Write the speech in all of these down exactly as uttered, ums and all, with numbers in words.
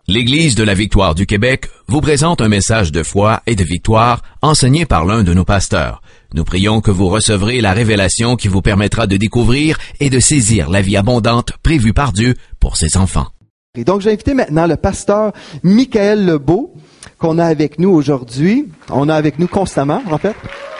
L'Église de la Victoire du Québec vous présente un message de foi et de victoire enseigné par l'un de nos pasteurs. Nous prions que vous recevrez la révélation qui vous permettra de découvrir et de saisir la vie abondante prévue par Dieu pour ses enfants. Et donc, j'ai invité maintenant le pasteur Michael Lebeau, qu'on a avec nous aujourd'hui. On a avec nous constamment, en fait.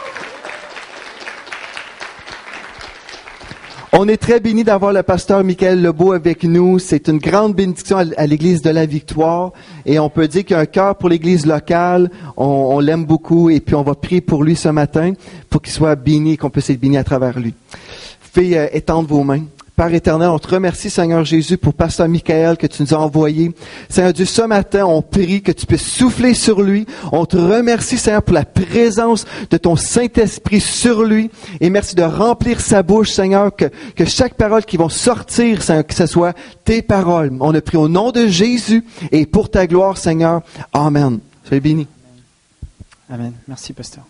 On est très bénis d'avoir le pasteur Michael Lebeau avec nous. C'est une grande bénédiction à l'Église de la Victoire. Et on peut dire qu'il y a un cœur pour l'Église locale. On, on l'aime beaucoup. Et puis, on va prier pour lui ce matin, pour qu'il soit béni, qu'on puisse être béni à travers lui. Faites euh, étendre vos mains. Père éternel, on te remercie, Seigneur Jésus, pour pasteur Michael que tu nous as envoyé. Seigneur Dieu, ce matin, on prie que tu puisses souffler sur lui. On te remercie, Seigneur, pour la présence de ton Saint-Esprit sur lui. Et merci de remplir sa bouche, Seigneur, que, que chaque parole qui va sortir, Seigneur, que ce soit tes paroles. On a prié au nom de Jésus et pour ta gloire, Seigneur. Amen. Soyez bénis. Amen. Merci, pasteur.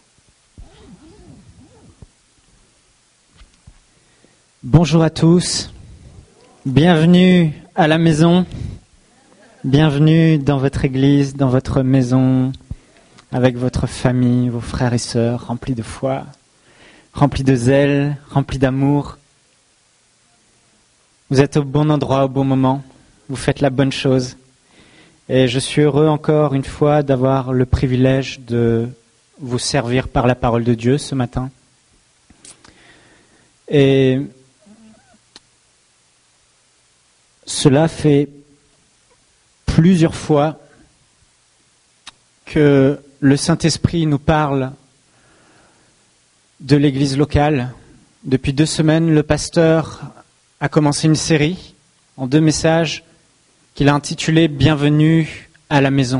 Bonjour à tous, bienvenue à la maison, bienvenue dans votre église, dans votre maison, avec votre famille, vos frères et sœurs, remplis de foi, remplis de zèle, remplis d'amour. Vous êtes au bon endroit, au bon moment, vous faites la bonne chose. Et je suis heureux encore une fois d'avoir le privilège de vous servir par la parole de Dieu ce matin. Et cela fait plusieurs fois que le Saint-Esprit nous parle de l'Église locale. Depuis deux semaines, le pasteur a commencé une série en deux messages qu'il a intitulé « Bienvenue à la maison ».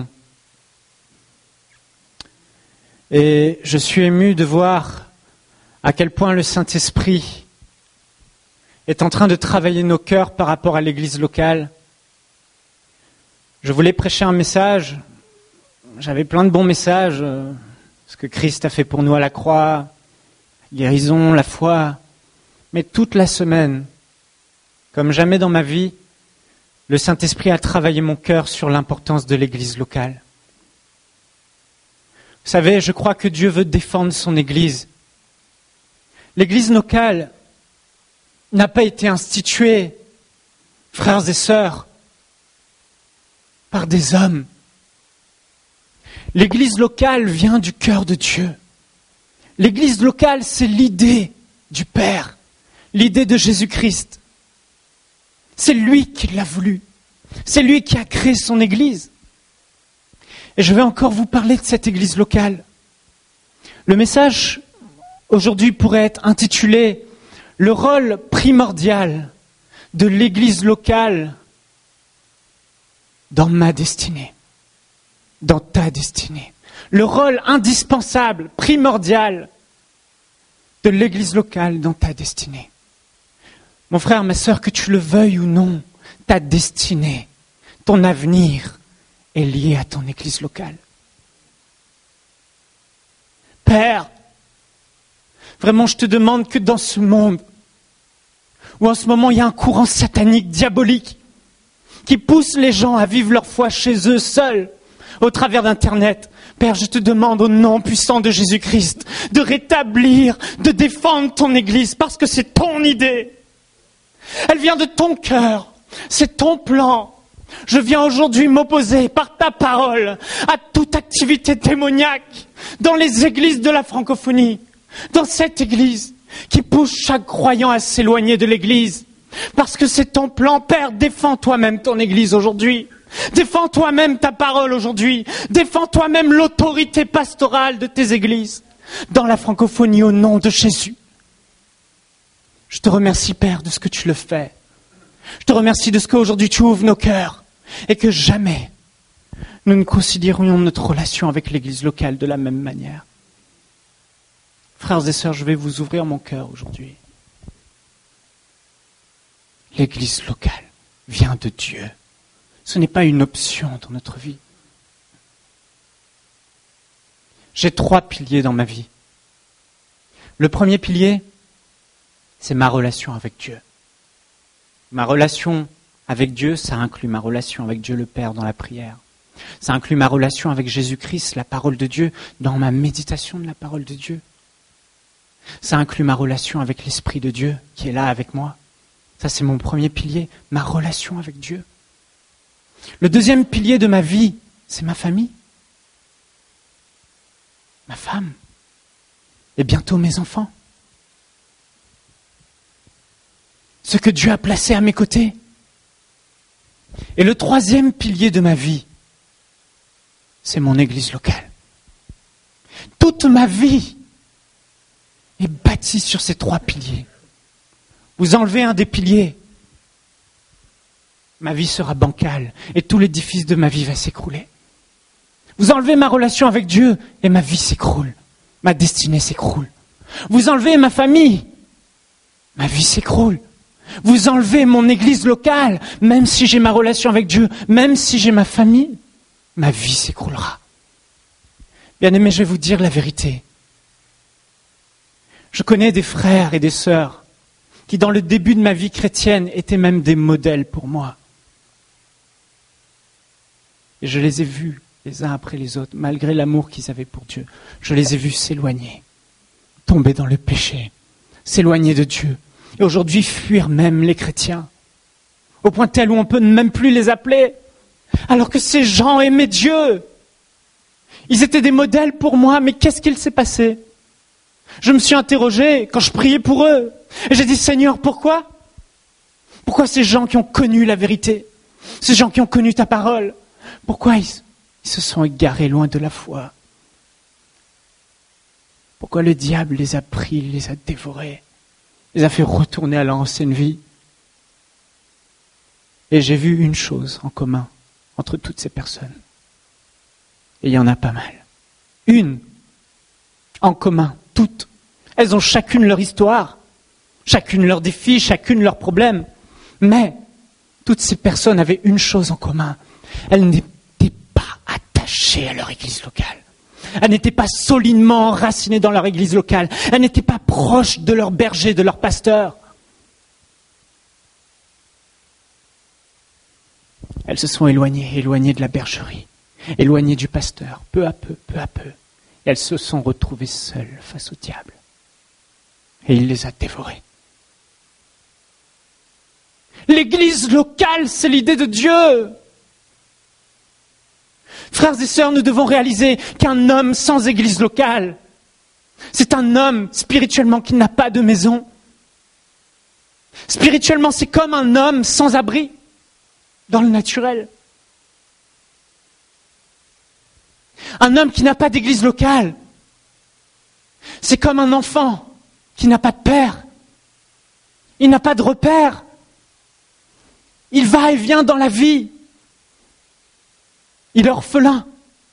Et je suis ému de voir à quel point le Saint-Esprit est en train de travailler nos cœurs par rapport à l'église locale. Je voulais prêcher un message, j'avais plein de bons messages, euh, ce que Christ a fait pour nous à la croix, guérison, la foi, mais toute la semaine, comme jamais dans ma vie, le Saint-Esprit a travaillé mon cœur sur l'importance de l'église locale. Vous savez, je crois que Dieu veut défendre son église. L'église locale n'a pas été institué, frères et sœurs, par des hommes. L'église locale vient du cœur de Dieu. L'église locale, c'est l'idée du Père, l'idée de Jésus-Christ. C'est lui qui l'a voulu. C'est lui qui a créé son église. Et je vais encore vous parler de cette église locale. Le message aujourd'hui pourrait être intitulé le rôle primordial de l'église locale dans ma destinée, dans ta destinée. Le rôle indispensable, primordial de l'église locale dans ta destinée. Mon frère, ma sœur, que tu le veuilles ou non, ta destinée, ton avenir est lié à ton église locale. Père, vraiment, je te demande que dans ce monde, où en ce moment il y a un courant satanique, diabolique, qui pousse les gens à vivre leur foi chez eux seuls, au travers d'Internet, Père, je te demande au nom puissant de Jésus-Christ de rétablir, de défendre ton Église, parce que c'est ton idée. Elle vient de ton cœur, c'est ton plan. Je viens aujourd'hui m'opposer par ta parole à toute activité démoniaque dans les églises de la francophonie. Dans cette église qui pousse chaque croyant à s'éloigner de l'église. Parce que c'est ton plan, Père, défends toi-même ton église aujourd'hui. Défends toi-même ta parole aujourd'hui. Défends toi-même l'autorité pastorale de tes églises. Dans la francophonie au nom de Jésus. Je te remercie, Père, de ce que tu le fais. Je te remercie de ce qu'aujourd'hui tu ouvres nos cœurs. Et que jamais nous ne considérions notre relation avec l'église locale de la même manière. Frères et sœurs, je vais vous ouvrir mon cœur aujourd'hui. L'église locale vient de Dieu. Ce n'est pas une option dans notre vie. J'ai trois piliers dans ma vie. Le premier pilier, c'est ma relation avec Dieu. Ma relation avec Dieu, ça inclut ma relation avec Dieu le Père dans la prière. Ça inclut ma relation avec Jésus-Christ, la parole de Dieu, dans ma méditation de la parole de Dieu. Ça inclut ma relation avec l'Esprit de Dieu qui est là avec moi. Ça, c'est mon premier pilier, ma relation avec Dieu. Le deuxième pilier de ma vie, c'est ma famille, ma femme et bientôt mes enfants. Ce que Dieu a placé à mes côtés. Et le troisième pilier de ma vie, c'est mon église locale. Toute ma vie est bâtie sur ces trois piliers. Vous enlevez un des piliers, ma vie sera bancale et tout l'édifice de ma vie va s'écrouler. Vous enlevez ma relation avec Dieu et ma vie s'écroule, ma destinée s'écroule. Vous enlevez ma famille, ma vie s'écroule. Vous enlevez mon église locale, même si j'ai ma relation avec Dieu, même si j'ai ma famille, ma vie s'écroulera. Bien-aimés, je vais vous dire la vérité. Je connais des frères et des sœurs qui, dans le début de ma vie chrétienne, étaient même des modèles pour moi. Et je les ai vus, les uns après les autres, malgré l'amour qu'ils avaient pour Dieu. Je les ai vus s'éloigner, tomber dans le péché, s'éloigner de Dieu. Et aujourd'hui, fuir même les chrétiens, au point tel où on ne peut même plus les appeler, alors que ces gens aimaient Dieu. Ils étaient des modèles pour moi, mais qu'est-ce qu'il s'est passé ? Je me suis interrogé quand je priais pour eux, et j'ai dit, Seigneur, pourquoi ? Pourquoi ces gens qui ont connu la vérité, ces gens qui ont connu ta parole, pourquoi ils, ils se sont égarés loin de la foi ? Pourquoi le diable les a pris, les a dévorés ? Les a fait retourner à leur ancienne vie. Et j'ai vu une chose en commun entre toutes ces personnes. Et il y en a pas mal. Une en commun, toutes. Elles ont chacune leur histoire, chacune leurs défis, chacune leurs problèmes. Mais toutes ces personnes avaient une chose en commun. Elles n'étaient pas attachées à leur église locale. Elles n'étaient pas solidement enracinées dans leur église locale. Elles n'étaient pas proches de leur berger, de leur pasteur. Elles se sont éloignées, éloignées de la bergerie, éloignées du pasteur, peu à peu, peu à peu. Et elles se sont retrouvées seules face au diable. Et il les a dévorées. L'église locale, c'est l'idée de Dieu. Frères et sœurs, nous devons réaliser qu'un homme sans église locale, c'est un homme spirituellement qui n'a pas de maison. Spirituellement, c'est comme un homme sans abri dans le naturel. Un homme qui n'a pas d'église locale, c'est comme un enfant qui n'a pas de père. Il n'a pas de repère. Il va et vient dans la vie. Il est orphelin.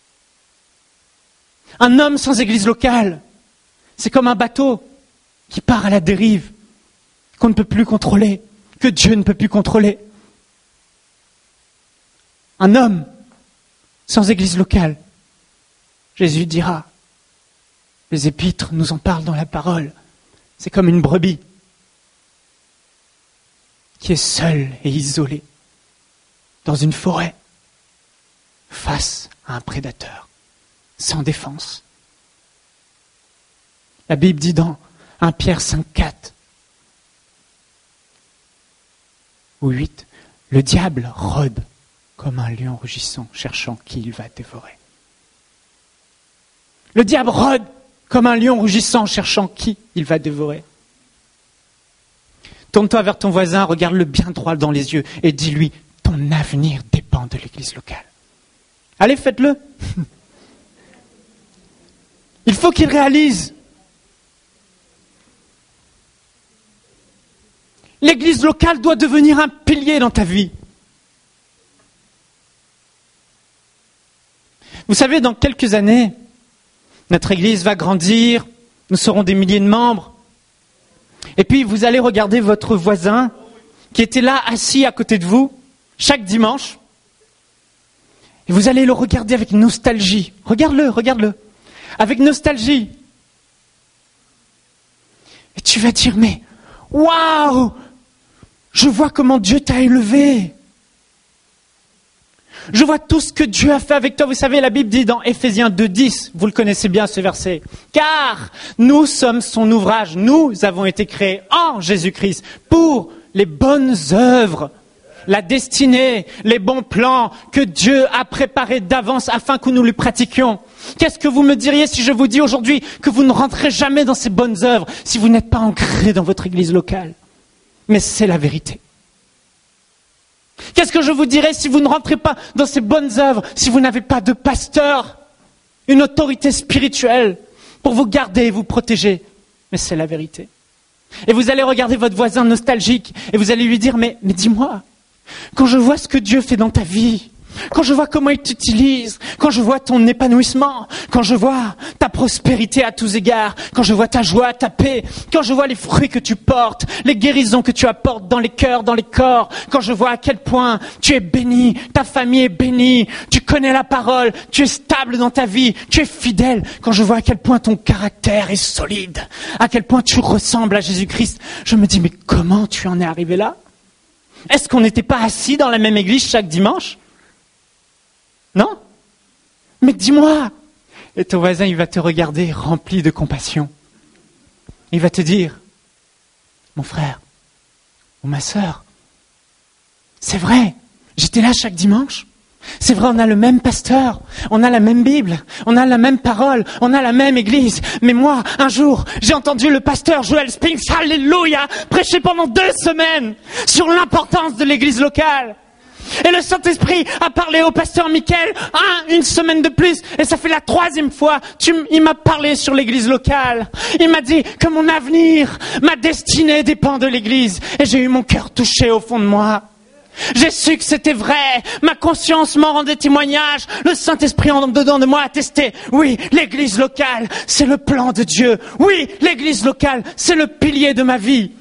Un homme sans église locale, c'est comme un bateau qui part à la dérive, qu'on ne peut plus contrôler, que Dieu ne peut plus contrôler. Un homme sans église locale, Jésus dira, les épîtres nous en parlent dans la parole, c'est comme une brebis qui est seule et isolée dans une forêt, face à un prédateur, sans défense. La Bible dit dans premier Pierre cinq, quatre ou huit, le diable rôde comme un lion rugissant, cherchant qui il va dévorer. Le diable rôde comme un lion rugissant, cherchant qui il va dévorer. Tourne-toi vers ton voisin, regarde-le bien droit dans les yeux et dis-lui, ton avenir dépend de l'église locale. Allez, faites-le. Il faut qu'il réalise. L'église locale doit devenir un pilier dans ta vie. Vous savez, dans quelques années, notre église va grandir, nous serons des milliers de membres. Et puis, vous allez regarder votre voisin qui était là, assis à côté de vous, chaque dimanche. Et vous allez le regarder avec nostalgie. Regarde-le, regarde-le. Avec nostalgie. Et tu vas dire, mais waouh, je vois comment Dieu t'a élevé. Je vois tout ce que Dieu a fait avec toi. Vous savez, la Bible dit dans Éphésiens deux dix, vous le connaissez bien ce verset, car nous sommes son ouvrage, nous avons été créés en Jésus-Christ pour les bonnes œuvres, la destinée, les bons plans que Dieu a préparés d'avance afin que nous les pratiquions. Qu'est-ce que vous me diriez si je vous dis aujourd'hui que vous ne rentrez jamais dans ces bonnes œuvres si vous n'êtes pas ancré dans votre église locale? Mais c'est la vérité. Qu'est-ce que je vous dirais si vous ne rentrez pas dans ces bonnes œuvres, si vous n'avez pas de pasteur, une autorité spirituelle pour vous garder et vous protéger? Mais c'est la vérité. Et vous allez regarder votre voisin nostalgique et vous allez lui dire, mais, mais dis-moi, quand je vois ce que Dieu fait dans ta vie, quand je vois comment il t'utilise, quand je vois ton épanouissement, quand je vois ta prospérité à tous égards, quand je vois ta joie, ta paix, quand je vois les fruits que tu portes, les guérisons que tu apportes dans les cœurs, dans les corps, quand je vois à quel point tu es béni, ta famille est bénie, tu connais la parole, tu es stable dans ta vie, tu es fidèle, quand je vois à quel point ton caractère est solide, à quel point tu ressembles à Jésus-Christ, je me dis, mais comment tu en es arrivé là? Est-ce qu'on n'était pas assis dans la même église chaque dimanche? Non? Mais dis-moi. Et ton voisin, il va te regarder rempli de compassion. Il va te dire, mon frère ou ma sœur, c'est vrai, j'étais là chaque dimanche. C'est vrai, on a le même pasteur, on a la même Bible, on a la même parole, on a la même église. Mais moi, un jour, j'ai entendu le pasteur Joel Spinks, alléluia, prêcher pendant deux semaines sur l'importance de l'église locale. Et le Saint-Esprit a parlé au pasteur Michael un, une semaine de plus. Et ça fait la troisième fois. Tu, il m'a parlé sur l'église locale. Il m'a dit que mon avenir, ma destinée dépend de l'église. Et j'ai eu mon cœur touché au fond de moi. J'ai su que c'était vrai. Ma conscience m'en rendait témoignage. Le Saint-Esprit en dedans de moi a attesté. Oui, l'église locale, c'est le plan de Dieu. Oui, l'église locale, c'est le pilier de ma vie.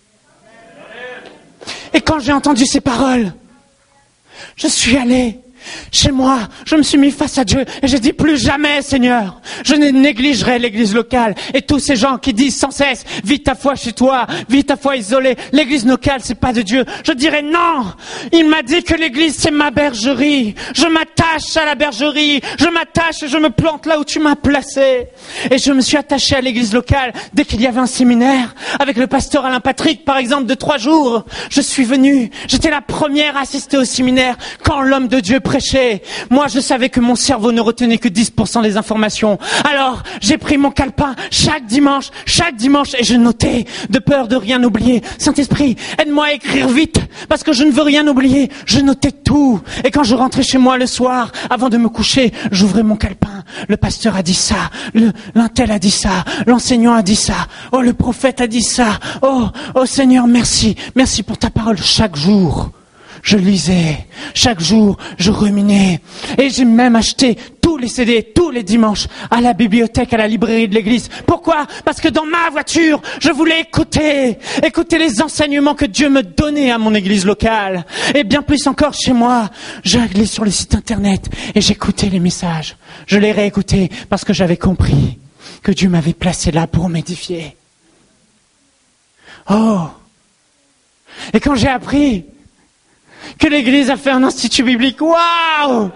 Et quand j'ai entendu ces paroles, je suis allé chez moi, je me suis mis face à Dieu et j'ai dit plus jamais, Seigneur, je ne négligerai l'église locale. Et tous ces gens qui disent sans cesse, vis ta foi chez toi, vis ta foi isolée, l'église locale c'est pas de Dieu. Je dirais non, il m'a dit que l'église c'est ma bergerie. Je m'attache à la bergerie, je m'attache et je me plante là où tu m'as placé. Et je me suis attaché à l'église locale dès qu'il y avait un séminaire avec le pasteur Alain Patrick par exemple de trois jours. Je suis venu, j'étais la première à assister au séminaire quand l'homme de Dieu prêchait. Moi, je savais que mon cerveau ne retenait que dix pour cent des informations. Alors, j'ai pris mon calepin chaque dimanche, chaque dimanche, et je notais, de peur de rien oublier. Saint-Esprit, aide-moi à écrire vite, parce que je ne veux rien oublier. Je notais tout. Et quand je rentrais chez moi le soir, avant de me coucher, j'ouvrais mon calepin. Le pasteur a dit ça, le, l'intel a dit ça, l'enseignant a dit ça, oh, le prophète a dit ça, oh, oh Seigneur, merci, merci pour ta parole chaque jour. Je lisais, chaque jour, je ruminais. Et j'ai même acheté tous les C D, tous les dimanches, à la bibliothèque, à la librairie de l'église. Pourquoi? Parce que dans ma voiture, je voulais écouter, écouter les enseignements que Dieu me donnait à mon église locale. Et bien plus encore chez moi, j'allais sur le site internet et j'écoutais les messages. Je les réécoutais parce que j'avais compris que Dieu m'avait placé là pour m'édifier. Oh! Et quand j'ai appris que l'église a fait un institut biblique, waouh!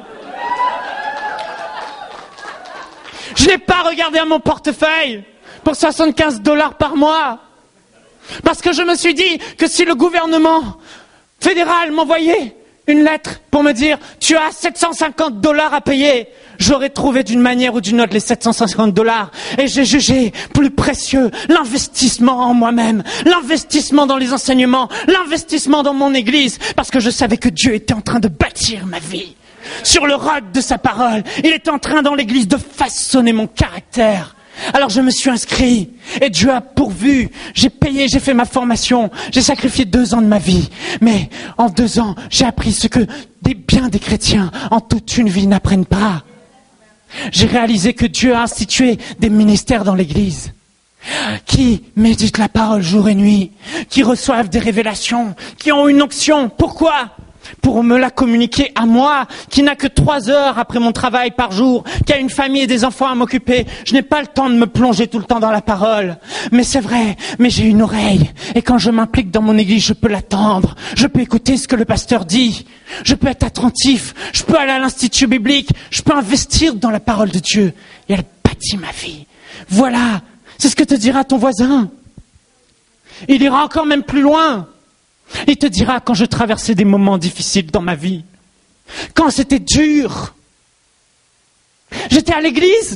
Je n'ai pas regardé à mon portefeuille pour soixante-quinze dollars par mois. Parce que je me suis dit que si le gouvernement fédéral m'envoyait une lettre pour me dire « tu as sept cent cinquante dollars à payer », j'aurais trouvé d'une manière ou d'une autre les sept cent cinquante dollars. Et j'ai jugé plus précieux l'investissement en moi-même, l'investissement dans les enseignements, l'investissement dans mon église, parce que je savais que Dieu était en train de bâtir ma vie sur le roc de sa parole. Il était en train dans l'église de façonner mon caractère. Alors je me suis inscrit et Dieu a pourvu. J'ai payé, j'ai fait ma formation, j'ai sacrifié deux ans de ma vie. Mais en deux ans, j'ai appris ce que des bien des chrétiens en toute une vie n'apprennent pas. J'ai réalisé que Dieu a institué des ministères dans l'église qui méditent la parole jour et nuit, qui reçoivent des révélations, qui ont une onction. Pourquoi ? pour me la communiquer à moi, qui n'a que trois heures après mon travail par jour, qui a une famille et des enfants à m'occuper. Je n'ai pas le temps de me plonger tout le temps dans la parole. Mais c'est vrai, mais j'ai une oreille. Et quand je m'implique dans mon église, je peux l'attendre. Je peux écouter ce que le pasteur dit. Je peux être attentif. Je peux aller à l'institut biblique. Je peux investir dans la parole de Dieu. Et elle bâtit ma vie. Voilà, c'est ce que te dira ton voisin. Il ira encore même plus loin. Il te dira quand je traversais des moments difficiles dans ma vie, quand c'était dur, j'étais à l'église,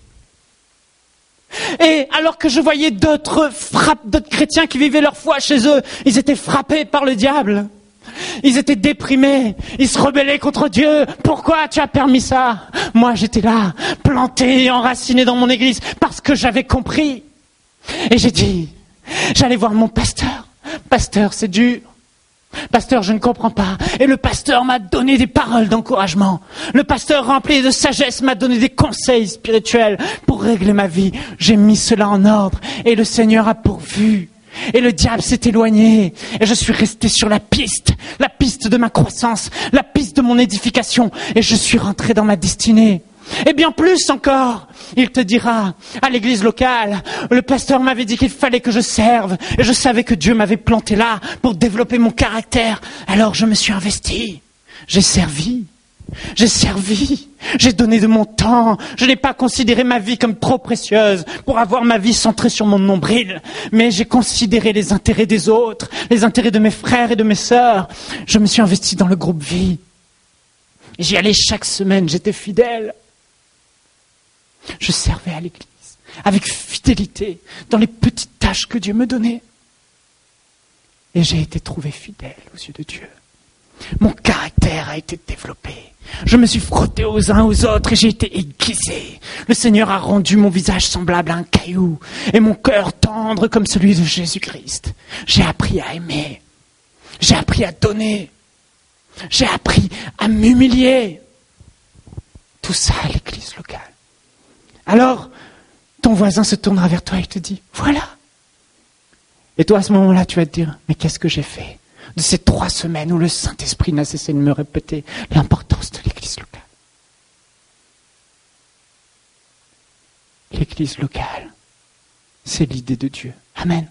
et alors que je voyais d'autres frappes, d'autres chrétiens qui vivaient leur foi chez eux, ils étaient frappés par le diable, ils étaient déprimés, ils se rebellaient contre Dieu. Pourquoi tu as permis ça? Moi j'étais là, planté, enraciné dans mon église, parce que j'avais compris. Et j'ai dit, j'allais voir mon pasteur. Pasteur, c'est dur. Pasteur, je ne comprends pas. Et le pasteur m'a donné des paroles d'encouragement. Le pasteur rempli de sagesse m'a donné des conseils spirituels pour régler ma vie. J'ai mis cela en ordre et le Seigneur a pourvu. Et le diable s'est éloigné. Et je suis resté sur la piste, la piste de ma croissance, la piste de mon édification. Et je suis rentré dans ma destinée. Et bien plus encore, il te dira, à l'église locale, le pasteur m'avait dit qu'il fallait que je serve, et je savais que Dieu m'avait planté là pour développer mon caractère. Alors je me suis investi, j'ai servi, j'ai servi, j'ai donné de mon temps, je n'ai pas considéré ma vie comme trop précieuse pour avoir ma vie centrée sur mon nombril, mais j'ai considéré les intérêts des autres, les intérêts de mes frères et de mes sœurs. Je me suis investi dans le groupe Vie, j'y allais chaque semaine, j'étais fidèle. Je servais à l'église avec fidélité dans les petites tâches que Dieu me donnait. Et j'ai été trouvé fidèle aux yeux de Dieu. Mon caractère a été développé. Je me suis frotté aux uns aux autres et j'ai été aiguisé. Le Seigneur a rendu mon visage semblable à un caillou et mon cœur tendre comme celui de Jésus-Christ. J'ai appris à aimer. J'ai appris à donner. J'ai appris à m'humilier. Tout ça à l'église locale. Alors, ton voisin se tournera vers toi et te dit, voilà. Et toi, à ce moment-là, tu vas te dire, mais qu'est-ce que j'ai fait de ces trois semaines où le Saint-Esprit n'a cessé de me répéter l'importance de l'église locale? L'église locale, c'est l'idée de Dieu. Amen.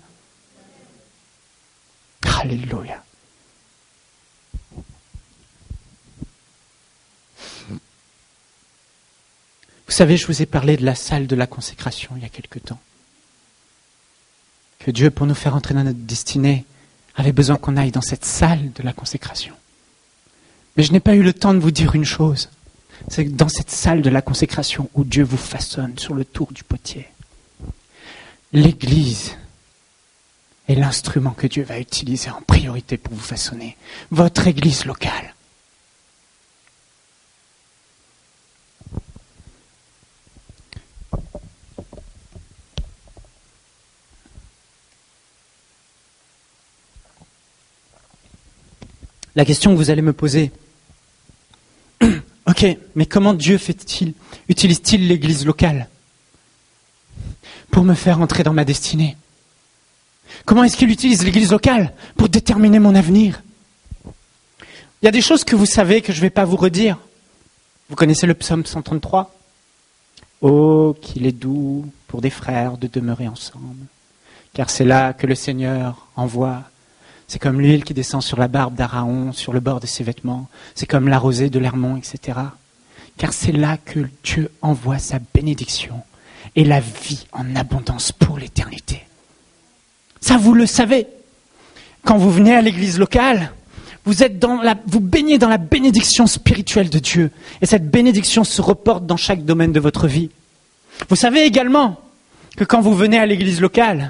Alléluia. Vous savez, je vous ai parlé de la salle de la consécration il y a quelque temps. Que Dieu, pour nous faire entrer dans notre destinée, avait besoin qu'on aille dans cette salle de la consécration. Mais je n'ai pas eu le temps de vous dire une chose. C'est que dans cette salle de la consécration où Dieu vous façonne sur le tour du potier, l'Église est l'instrument que Dieu va utiliser en priorité pour vous façonner. Votre Église locale. La question que vous allez me poser, ok, mais comment Dieu fait-il, utilise-t-il l'église locale pour me faire entrer dans ma destinée? Comment est-ce qu'il utilise l'église locale pour déterminer mon avenir? Il y a des choses que vous savez que je ne vais pas vous redire. Vous connaissez le psaume cent trente-trois? Oh, qu'il est doux pour des frères de demeurer ensemble, car c'est là que le Seigneur envoie. C'est comme l'huile qui descend sur la barbe d'Aaron, sur le bord de ses vêtements. C'est comme la rosée de l'Hermon, et cetera. Car c'est là que Dieu envoie sa bénédiction et la vie en abondance pour l'éternité. Ça, vous le savez. Quand vous venez à l'église locale, vous êtes dans la, vous baignez dans la bénédiction spirituelle de Dieu. Et cette bénédiction se reporte dans chaque domaine de votre vie. Vous savez également que quand vous venez à l'église locale,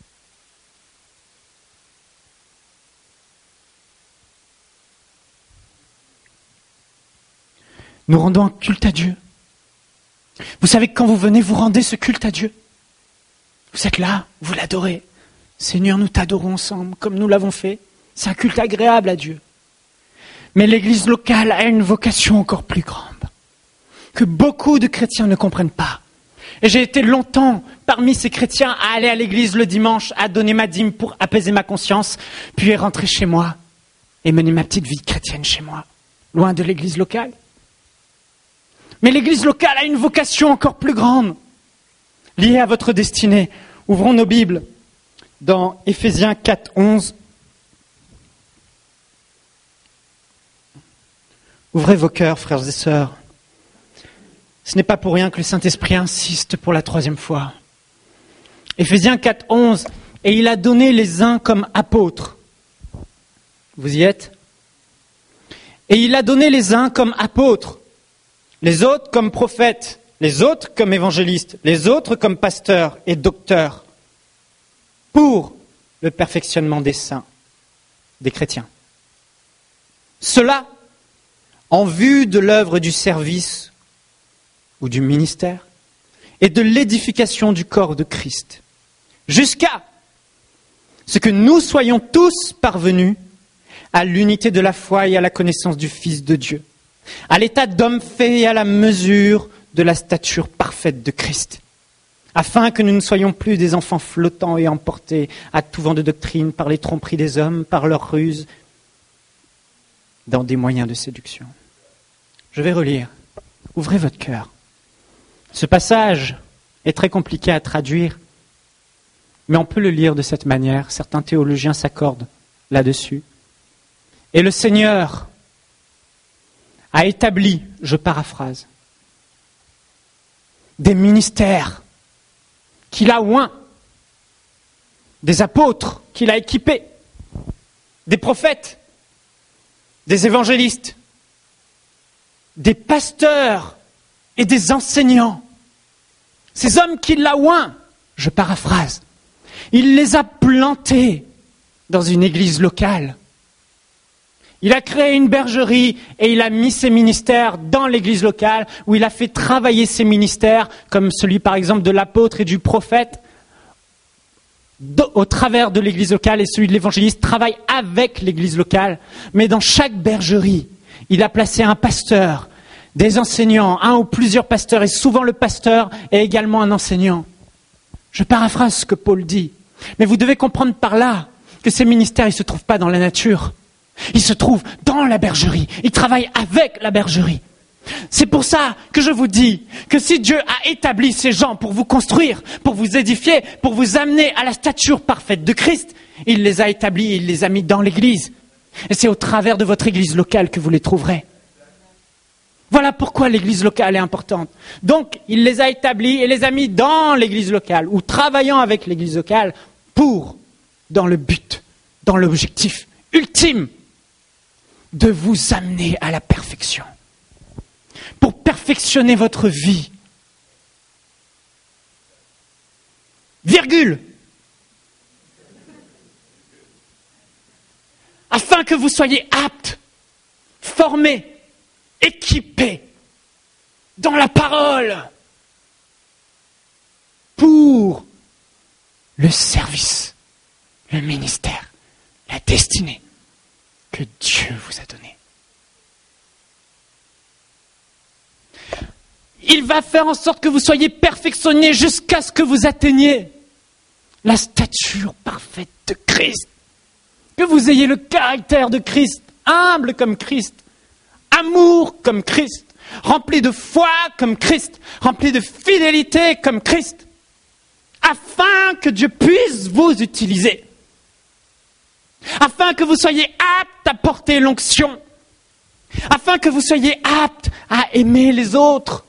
nous rendons un culte à Dieu. Vous savez que quand vous venez, vous rendez ce culte à Dieu. Vous êtes là, vous l'adorez. Seigneur, nous t'adorons ensemble, comme nous l'avons fait. C'est un culte agréable à Dieu. Mais l'église locale a une vocation encore plus grande, que beaucoup de chrétiens ne comprennent pas. Et j'ai été longtemps parmi ces chrétiens à aller à l'église le dimanche, à donner ma dîme pour apaiser ma conscience, puis rentrer chez moi. et mener ma petite vie chrétienne chez moi, loin de l'église locale. Mais l'église locale a une vocation encore plus grande, liée à votre destinée. Ouvrons nos Bibles dans Éphésiens quatre, onze. Ouvrez vos cœurs, frères et sœurs. Ce n'est pas pour rien que le Saint-Esprit insiste pour la troisième fois. Éphésiens quatre, onze. Et il a donné les uns comme apôtres. Vous y êtes ? Et il a donné les uns comme apôtres, les autres comme prophètes, les autres comme évangélistes, les autres comme pasteurs et docteurs, pour le perfectionnement des saints, des chrétiens. Cela en vue de l'œuvre du service ou du ministère et de l'édification du corps de Christ, jusqu'à ce que nous soyons tous parvenus à l'unité de la foi et à la connaissance du Fils de Dieu, à l'état d'homme fait et à la mesure de la stature parfaite de Christ, afin que nous ne soyons plus des enfants flottants et emportés à tout vent de doctrine par les tromperies des hommes, par leurs ruses, dans des moyens de séduction. Je vais relire. Ouvrez votre cœur. Ce passage est très compliqué à traduire, mais on peut le lire de cette manière. Certains théologiens s'accordent là-dessus. Et le Seigneur a établi, je paraphrase, des ministères qu'il a oints, des apôtres qu'il a équipés, des prophètes, des évangélistes, des pasteurs et des enseignants. Ces hommes qu'il a oints, je paraphrase, il les a plantés dans une église locale. Il a créé une bergerie et il a mis ses ministères dans l'église locale où il a fait travailler ses ministères, comme celui par exemple de l'apôtre et du prophète, au travers de l'église locale, et celui de l'évangéliste travaille avec l'église locale. Mais dans chaque bergerie, il a placé un pasteur, des enseignants, un ou plusieurs pasteurs, et souvent le pasteur est également un enseignant. Je paraphrase ce que Paul dit, mais vous devez comprendre par là que ces ministères, ils ne se trouvent pas dans la nature. Ils se trouvent dans la bergerie. Ils travaillent avec la bergerie. C'est pour ça que je vous dis que si Dieu a établi ces gens pour vous construire, pour vous édifier, pour vous amener à la stature parfaite de Christ, il les a établis et il les a mis dans l'église. Et c'est au travers de votre église locale que vous les trouverez. Voilà pourquoi l'église locale est importante. Donc, il les a établis et les a mis dans l'église locale, ou travaillant avec l'église locale, pour, dans le but, dans l'objectif ultime, de vous amener à la perfection. Pour perfectionner votre vie. Virgule. Afin que vous soyez aptes, formés, équipés dans la parole pour le service, le ministère, la destinée que Dieu vous a donnée. Il va faire en sorte que vous soyez perfectionnés jusqu'à ce que vous atteigniez la stature parfaite de Christ. Que vous ayez le caractère de Christ, humble comme Christ, amour comme Christ, rempli de foi comme Christ, rempli de fidélité comme Christ, afin que Dieu puisse vous utiliser, afin que vous soyez aptes à porter l'onction, afin que vous soyez aptes à aimer les autres.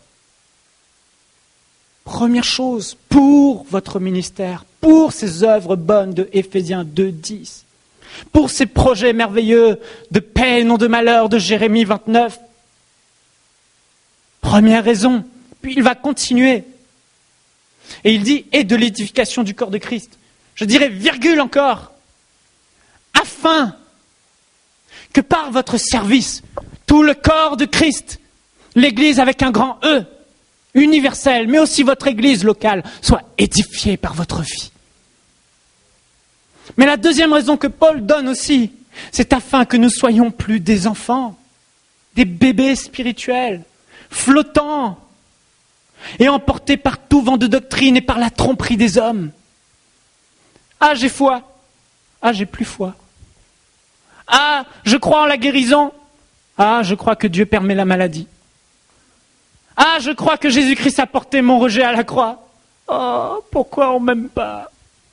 Première chose, pour votre ministère, pour ces œuvres bonnes de Éphésiens deux, dix, pour ces projets merveilleux de paix et non de malheur de Jérémie vingt-neuf. Première raison, puis il va continuer. Et il dit, et de l'édification du corps de Christ. Je dirais virgule encore, afin que par votre service, tout le corps de Christ, l'Église avec un grand E, universel, mais aussi votre Église locale, soit édifiée par votre vie. Mais la deuxième raison que Paul donne aussi, c'est afin que nous soyons plus des enfants, des bébés spirituels, flottants, et emportés par tout vent de doctrine et par la tromperie des hommes. Ah, j'ai foi. Ah, j'ai plus foi. Ah, je crois en la guérison. Ah, je crois que Dieu permet la maladie. Ah, je crois que Jésus-Christ a porté mon rejet à la croix. Oh, pourquoi on m'aime pas?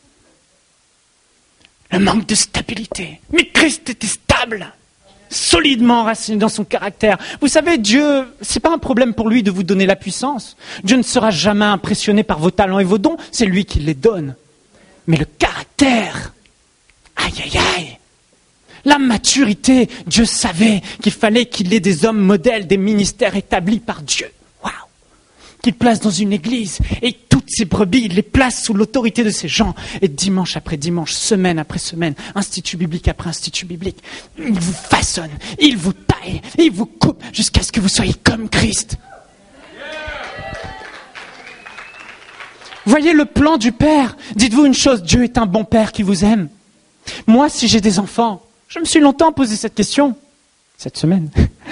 Le manque de stabilité. Mais Christ était stable, solidement enraciné dans son caractère. Vous savez, Dieu, c'est pas un problème pour lui de vous donner la puissance. Dieu ne sera jamais impressionné par vos talents et vos dons, c'est lui qui les donne. Mais le caractère, aïe aïe aïe, la maturité, Dieu savait qu'il fallait qu'il ait des hommes modèles, des ministères établis par Dieu. Waouh! Qu'il place dans une église et toutes ces brebis, il les place sous l'autorité de ces gens. Et dimanche après dimanche, semaine après semaine, institut biblique après institut biblique, il vous façonne, il vous taille, il vous coupe jusqu'à ce que vous soyez comme Christ. Voyez le plan du Père. Dites-vous une chose, Dieu est un bon Père qui vous aime. Moi, si j'ai des enfants, je me suis longtemps posé cette question, cette semaine.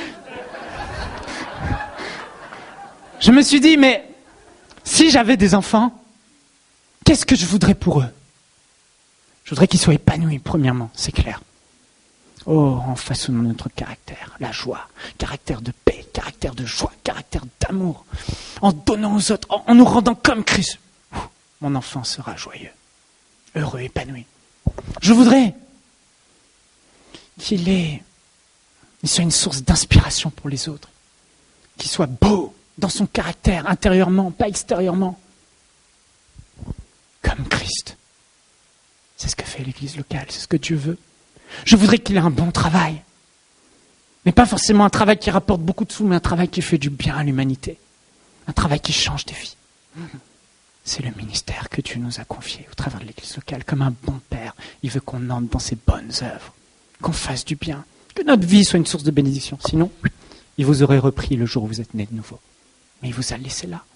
Je me suis dit, mais si j'avais des enfants, qu'est-ce que je voudrais pour eux? Je voudrais qu'ils soient épanouis, premièrement, c'est clair. Oh, en façonnant notre caractère, la joie, caractère de paix, caractère de joie, caractère d'amour, en donnant aux autres, en, en nous rendant comme Christ. Ouh, mon enfant sera joyeux, heureux, épanoui. Je voudrais qu'il ait, il soit une source d'inspiration pour les autres, qu'il soit beau dans son caractère, intérieurement, pas extérieurement, comme Christ. C'est ce que fait l'Église locale, c'est ce que Dieu veut. Je voudrais qu'il ait un bon travail, mais pas forcément un travail qui rapporte beaucoup de sous, mais un travail qui fait du bien à l'humanité, un travail qui change des vies. C'est le ministère que Dieu nous a confié au travers de l'Église locale, comme un bon père. Il veut qu'on entre dans ses bonnes œuvres, qu'on fasse du bien, que notre vie soit une source de bénédiction. Sinon, il vous aurait repris le jour où vous êtes né de nouveau. Mais il vous a laissé là.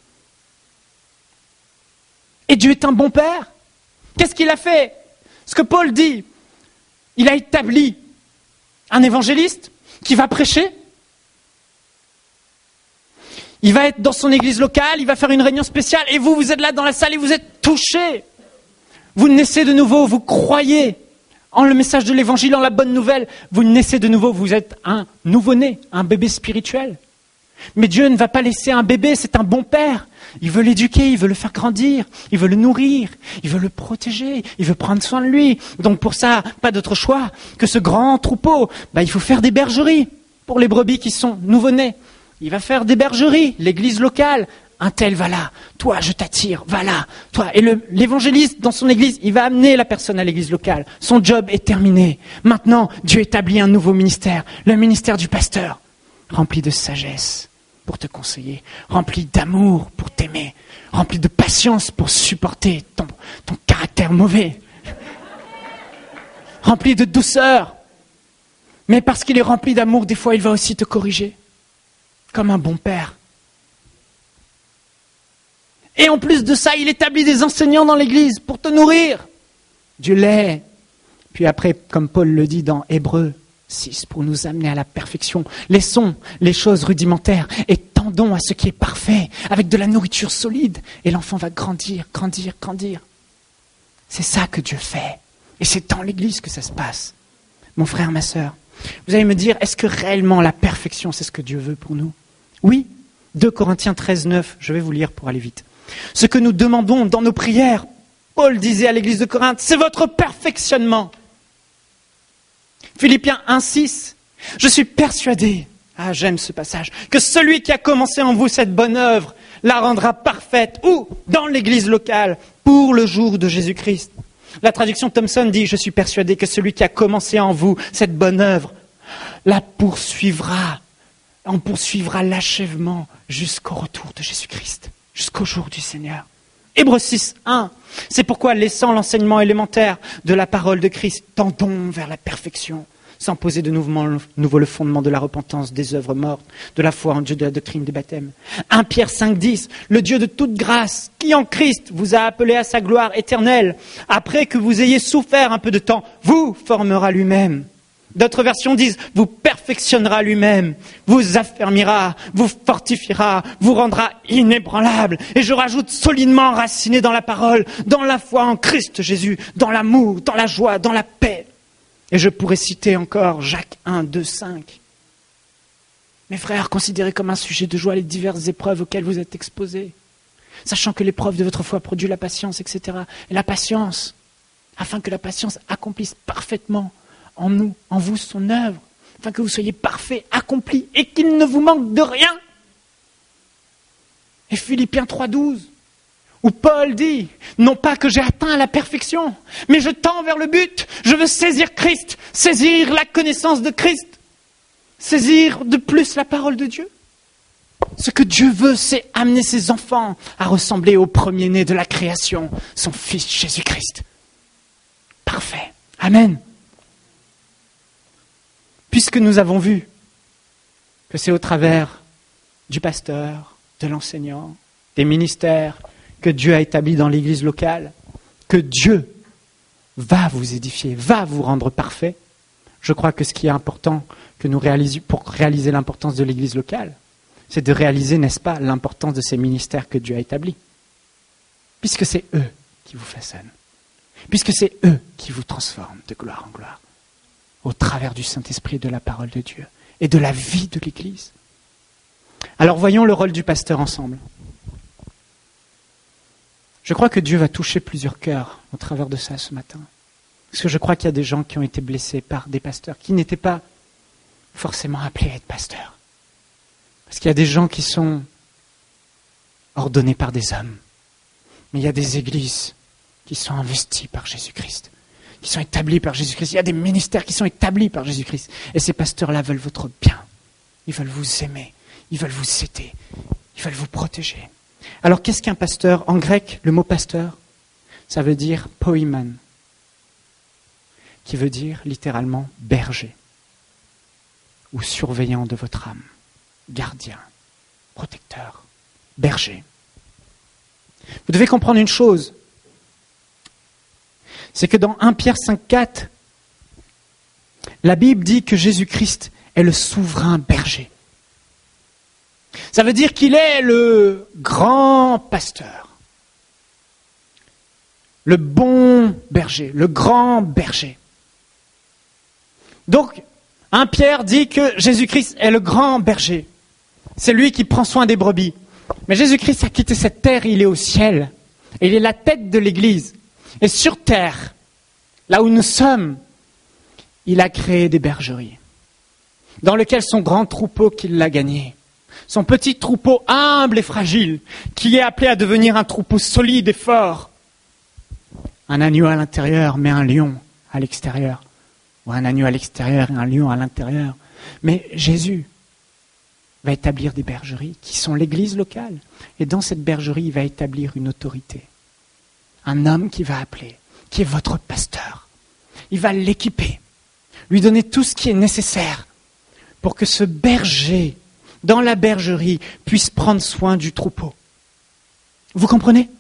Et Dieu est un bon père. Qu'est-ce qu'il a fait? Ce que Paul dit, il a établi un évangéliste qui va prêcher. Il va être dans son église locale, il va faire une réunion spéciale, et vous, vous êtes là dans la salle et vous êtes touchés. Vous naissez de nouveau, vous croyez en le message de l'évangile, en la bonne nouvelle. Vous naissez de nouveau, vous êtes un nouveau-né, un bébé spirituel. Mais Dieu ne va pas laisser un bébé, c'est un bon père. Il veut l'éduquer, il veut le faire grandir, il veut le nourrir, il veut le protéger, il veut prendre soin de lui. Donc pour ça, pas d'autre choix que ce grand troupeau. Bah, il faut faire des bergeries pour les brebis qui sont nouveau-nés. Il va faire des bergeries, l'église locale. Un tel va là, toi je t'attire, va là, toi. Et le, l'évangéliste dans son église, il va amener la personne à l'église locale. Son job est terminé. Maintenant, Dieu établit un nouveau ministère, le ministère du pasteur, rempli de sagesse pour te conseiller, rempli d'amour pour t'aimer, rempli de patience pour supporter ton, ton caractère mauvais, rempli de douceur. Mais parce qu'il est rempli d'amour, des fois il va aussi te corriger, comme un bon père. Et en plus de ça, il établit des enseignants dans l'église pour te nourrir. Dieu l'est. Puis après, comme Paul le dit dans Hébreux six, pour nous amener à la perfection, laissons les choses rudimentaires et tendons à ce qui est parfait, avec de la nourriture solide. Et l'enfant va grandir, grandir, grandir. C'est ça que Dieu fait. Et c'est dans l'église que ça se passe. Mon frère, ma sœur, vous allez me dire, est-ce que réellement la perfection, c'est ce que Dieu veut pour nous? Oui. deux Corinthiens treize, neuf, je vais vous lire pour aller vite. Ce que nous demandons dans nos prières, Paul disait à l'église de Corinthe, c'est votre perfectionnement. Philippiens un, six, je suis persuadé, ah j'aime ce passage, que celui qui a commencé en vous cette bonne œuvre la rendra parfaite, où? Dans l'église locale, pour le jour de Jésus-Christ. La traduction Thomson dit, je suis persuadé que celui qui a commencé en vous cette bonne œuvre la poursuivra, en poursuivra l'achèvement jusqu'au retour de Jésus-Christ. Jusqu'au jour du Seigneur. Hébreux six, un. C'est pourquoi, laissant l'enseignement élémentaire de la parole de Christ, tendons vers la perfection, sans poser de nouveau le fondement de la repentance, des œuvres mortes, de la foi en Dieu, de la doctrine des baptêmes. un Pierre cinq, dix. Le Dieu de toute grâce, qui en Christ vous a appelé à sa gloire éternelle, après que vous ayez souffert un peu de temps, vous formera lui-même. D'autres versions disent, vous perfectionnera lui-même, vous affermira, vous fortifiera, vous rendra inébranlable. Et je rajoute solidement enraciné dans la parole, dans la foi en Christ Jésus, dans l'amour, dans la joie, dans la paix. Et je pourrais citer encore Jacques un, deux, cinq. Mes frères, considérez comme un sujet de joie les diverses épreuves auxquelles vous êtes exposés, sachant que l'épreuve de votre foi produit la patience, et cetera. Et la patience, afin que la patience accomplisse parfaitement en nous, en vous, son œuvre, afin que vous soyez parfaits, accomplis, et qu'il ne vous manque de rien. Et Philippiens trois, douze, où Paul dit, non pas que j'ai atteint la perfection, mais je tends vers le but, je veux saisir Christ, saisir la connaissance de Christ, saisir de plus la parole de Dieu. Ce que Dieu veut, c'est amener ses enfants à ressembler au premier-né de la création, son Fils Jésus-Christ. Parfait. Amen. Puisque nous avons vu que c'est au travers du pasteur, de l'enseignant, des ministères que Dieu a établis dans l'église locale, que Dieu va vous édifier, va vous rendre parfait, je crois que ce qui est important que nous réalisions, pour réaliser l'importance de l'église locale, c'est de réaliser, n'est-ce pas, l'importance de ces ministères que Dieu a établis. Puisque c'est eux qui vous façonnent. Puisque c'est eux qui vous transforment de gloire en gloire. Au travers du Saint-Esprit et de la parole de Dieu. Et de la vie de l'Église. Alors voyons le rôle du pasteur ensemble. Je crois que Dieu va toucher plusieurs cœurs au travers de ça ce matin. Parce que je crois qu'il y a des gens qui ont été blessés par des pasteurs qui n'étaient pas forcément appelés à être pasteurs. Parce qu'il y a des gens qui sont ordonnés par des hommes. Mais il y a des églises qui sont investies par Jésus-Christ, qui sont établies par Jésus-Christ. Il y a des ministères qui sont établis par Jésus-Christ. Et ces pasteurs-là veulent votre bien. Ils veulent vous aimer. Ils veulent vous aider. Ils veulent vous protéger. Alors qu'est-ce qu'un pasteur? En grec, le mot pasteur, ça veut dire poimen, qui veut dire littéralement berger ou surveillant de votre âme, gardien, protecteur, berger. Vous devez comprendre une chose, c'est que dans premier Pierre cinq, quatre, la Bible dit que Jésus-Christ est le souverain berger. Ça veut dire qu'il est le grand pasteur, le bon berger, le grand berger. Donc, premier Pierre dit que Jésus-Christ est le grand berger. C'est lui qui prend soin des brebis. Mais Jésus-Christ a quitté cette terre, il est au ciel. Et il est la tête de l'Église. Et sur terre, là où nous sommes, il a créé des bergeries, dans lesquelles son grand troupeau qu'il a gagné, son petit troupeau humble et fragile, qui est appelé à devenir un troupeau solide et fort. Un agneau à l'intérieur, mais un lion à l'extérieur. Ou un agneau à l'extérieur et un lion à l'intérieur. Mais Jésus va établir des bergeries qui sont l'église locale. Et dans cette bergerie, il va établir une autorité. Un homme qui va appeler, qui est votre pasteur. Il va l'équiper, lui donner tout ce qui est nécessaire pour que ce berger, dans la bergerie, puisse prendre soin du troupeau. Vous comprenez?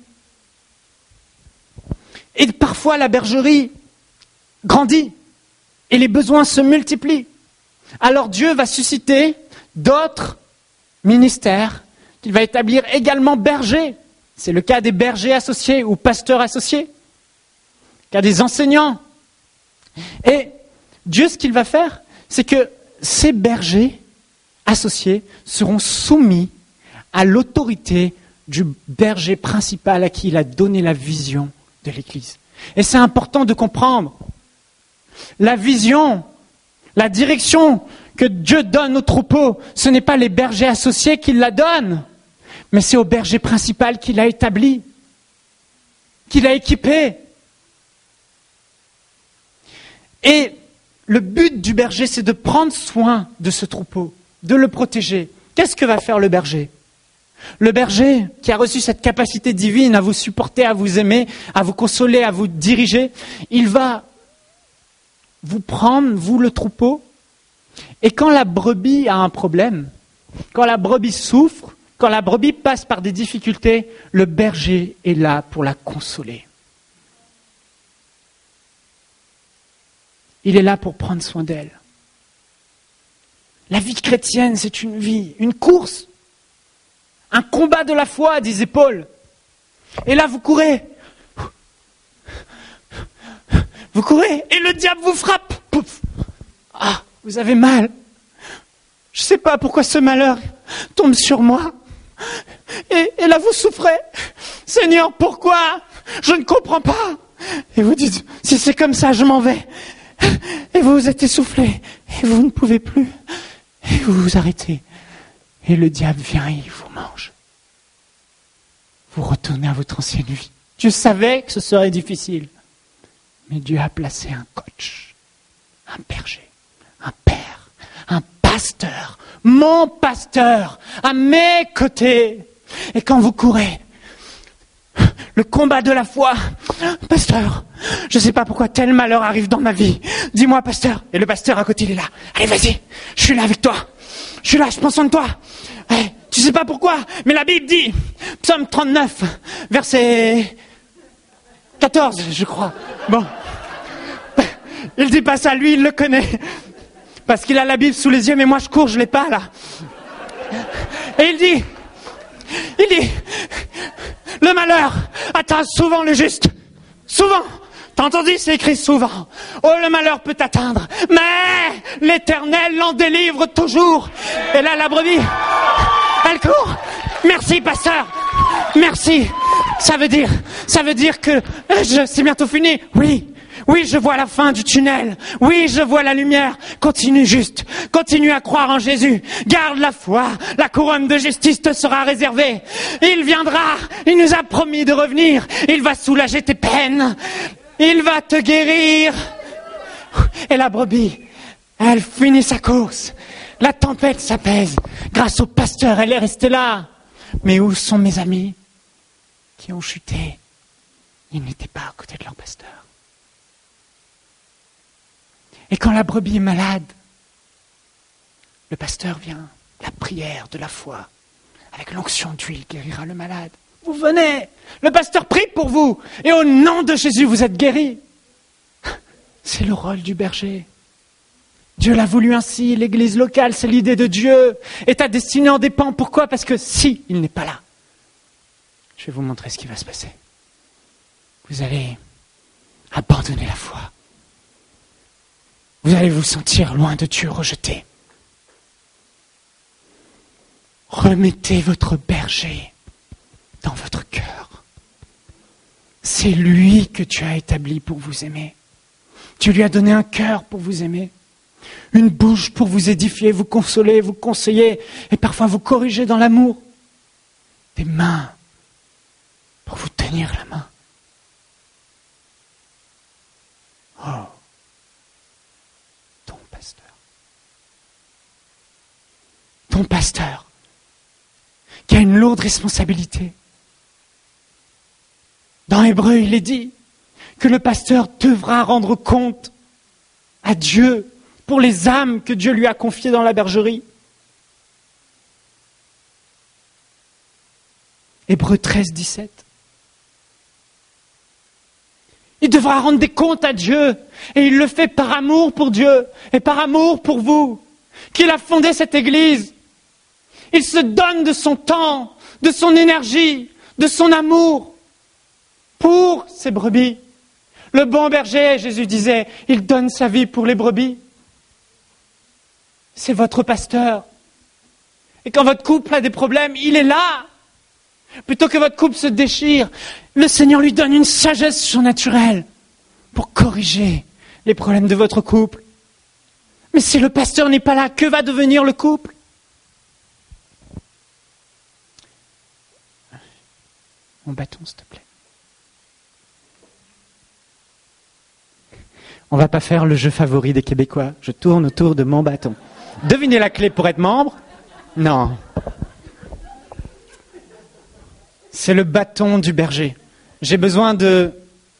Et parfois, la bergerie grandit et les besoins se multiplient. Alors Dieu va susciter d'autres ministères qu'il va établir également bergers. C'est le cas des bergers associés ou pasteurs associés, le cas des enseignants. Et Dieu, ce qu'il va faire, c'est que ces bergers associés seront soumis à l'autorité du berger principal à qui il a donné la vision de l'Église. Et c'est important de comprendre. La vision, la direction que Dieu donne au troupeau, ce n'est pas les bergers associés qui la donnent, mais c'est au berger principal qu'il a établi, qu'il a équipé. Et le but du berger, c'est de prendre soin de ce troupeau, de le protéger. Qu'est-ce que va faire le berger? Le berger, qui a reçu cette capacité divine à vous supporter, à vous aimer, à vous consoler, à vous diriger, il va vous prendre, vous le troupeau, et quand la brebis a un problème, quand la brebis souffre, quand la brebis passe par des difficultés, le berger est là pour la consoler. Il est là pour prendre soin d'elle. La vie chrétienne, c'est une vie, une course, un combat de la foi, disait Paul. Et là, vous courez. Vous courez et le diable vous frappe. Pouf. Ah, vous avez mal. Je ne sais pas pourquoi ce malheur tombe sur moi. Et, et là, vous souffrez. Seigneur, pourquoi? Je ne comprends pas. Et vous dites, si c'est comme ça, je m'en vais. Et vous vous êtes essoufflé. Et vous ne pouvez plus. Et vous vous arrêtez. Et le diable vient et il vous mange. Vous retournez à votre ancienne vie. Dieu savait que ce serait difficile. Mais Dieu a placé un coach, un berger, un père, un pasteur, mon pasteur, à mes côtés. Et quand vous courez, le combat de la foi, pasteur, je ne sais pas pourquoi tel malheur arrive dans ma vie. Dis-moi, pasteur. Et le pasteur à côté, il est là. Allez, vas-y, je suis là avec toi. Je suis là, je prends soin de toi. Ouais, tu sais pas pourquoi, mais la Bible dit, psaume trente-neuf, verset quatorze, je crois. Bon. Il dit pas ça, lui, il le connaît. Parce qu'il a la Bible sous les yeux, mais moi je cours, je l'ai pas, là. Et il dit, il dit, le malheur atteint souvent le juste. Souvent. T'as entendu, c'est écrit souvent. Oh, le malheur peut t'atteindre, mais l'Éternel l'en délivre toujours. Et là, la brebis, elle court. Merci, pasteur. Merci. Ça veut dire, ça veut dire que je, c'est bientôt fini. Oui. Oui, je vois la fin du tunnel. Oui, je vois la lumière. Continue juste. Continue à croire en Jésus. Garde la foi. La couronne de justice te sera réservée. Il viendra. Il nous a promis de revenir. Il va soulager tes peines. Il va te guérir. Et la brebis, elle finit sa course. La tempête s'apaise. Grâce au pasteur, elle est restée là. Mais où sont mes amis qui ont chuté? Ils n'étaient pas à côté de leur pasteur. Et quand la brebis est malade, le pasteur vient, la prière de la foi, avec l'onction d'huile guérira le malade. Vous venez, le pasteur prie pour vous, et au nom de Jésus, vous êtes guéris. C'est le rôle du berger. Dieu l'a voulu ainsi, l'église locale, c'est l'idée de Dieu, et ta destinée en dépend. Pourquoi? Parce que si il n'est pas là, je vais vous montrer ce qui va se passer. Vous allez abandonner la foi. Vous allez vous sentir loin de Dieu, rejeté. Remettez votre berger dans votre cœur. C'est lui que Dieu a établi pour vous aimer. Dieu lui a donné un cœur pour vous aimer, une bouche pour vous édifier, vous consoler, vous conseiller et parfois vous corriger dans l'amour, des mains pour vous tenir la main. Oh, ton pasteur. Ton pasteur qui a une lourde responsabilité. Dans Hébreu, il est dit que le pasteur devra rendre compte à Dieu pour les âmes que Dieu lui a confiées dans la bergerie. Hébreu treize, dix-sept. Il devra rendre des comptes à Dieu, et il le fait par amour pour Dieu, et par amour pour vous, qu'il a fondé cette église. Il se donne de son temps, de son énergie, de son amour, pour ces brebis. Le bon berger, Jésus disait, il donne sa vie pour les brebis. C'est votre pasteur. Et quand votre couple a des problèmes, il est là. Plutôt que votre couple se déchire, le Seigneur lui donne une sagesse surnaturelle pour corriger les problèmes de votre couple. Mais si le pasteur n'est pas là, que va devenir le couple? Mon bâton, s'il te plaît. On ne va pas faire le jeu favori des Québécois. Je tourne autour de mon bâton. Devinez la clé pour être membre? Non. C'est le bâton du berger. J'ai besoin de,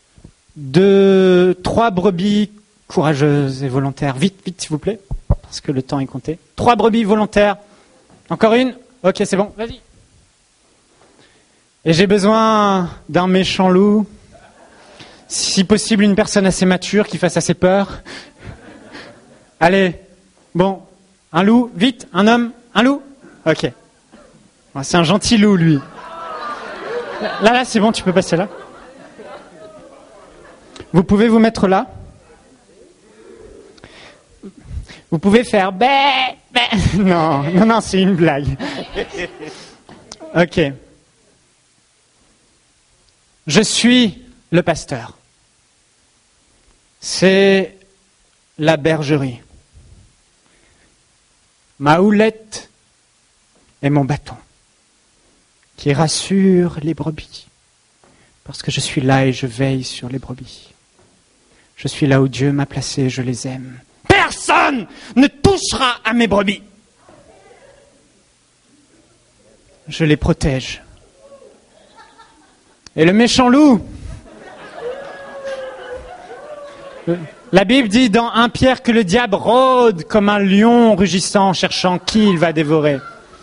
de trois brebis courageuses et volontaires. Vite, vite, s'il vous plaît, parce que le temps est compté. Trois brebis volontaires. Encore une? Ok, c'est bon, vas-y. Et j'ai besoin d'un méchant loup. Si possible, une personne assez mature qui fasse assez peur. Allez, bon, un loup, vite, un homme, un loup. Ok. C'est un gentil loup, lui. Là, là, c'est bon, tu peux passer là. Vous pouvez vous mettre là. Vous pouvez faire bé, bé. Non, non, non, c'est une blague. Ok. Je suis le pasteur. C'est la bergerie. Ma houlette et mon bâton qui rassure les brebis. Parce que je suis là et je veille sur les brebis. Je suis là où Dieu m'a placé, je les aime. Personne ne touchera à mes brebis. Je les protège. Et le méchant loup, la Bible dit dans un Pierre que le diable rôde comme un lion rugissant, cherchant qui il va dévorer.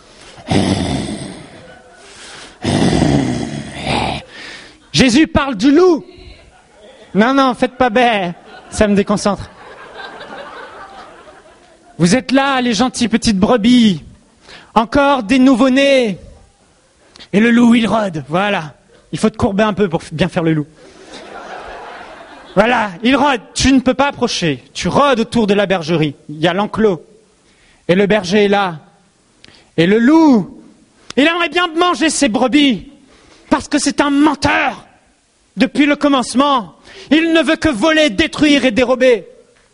Jésus parle du loup. Non, non, faites pas bé, ça me déconcentre. Vous êtes là, les gentilles petites brebis, encore des nouveau-nés. Et le loup, il rôde, voilà. Il faut te courber un peu pour bien faire le loup. Voilà, il rôde, tu ne peux pas approcher. Tu rôdes autour de la bergerie, il y a l'enclos. Et le berger est là. Et le loup, il aimerait bien manger ses brebis, parce que c'est un menteur. Depuis le commencement, il ne veut que voler, détruire et dérober.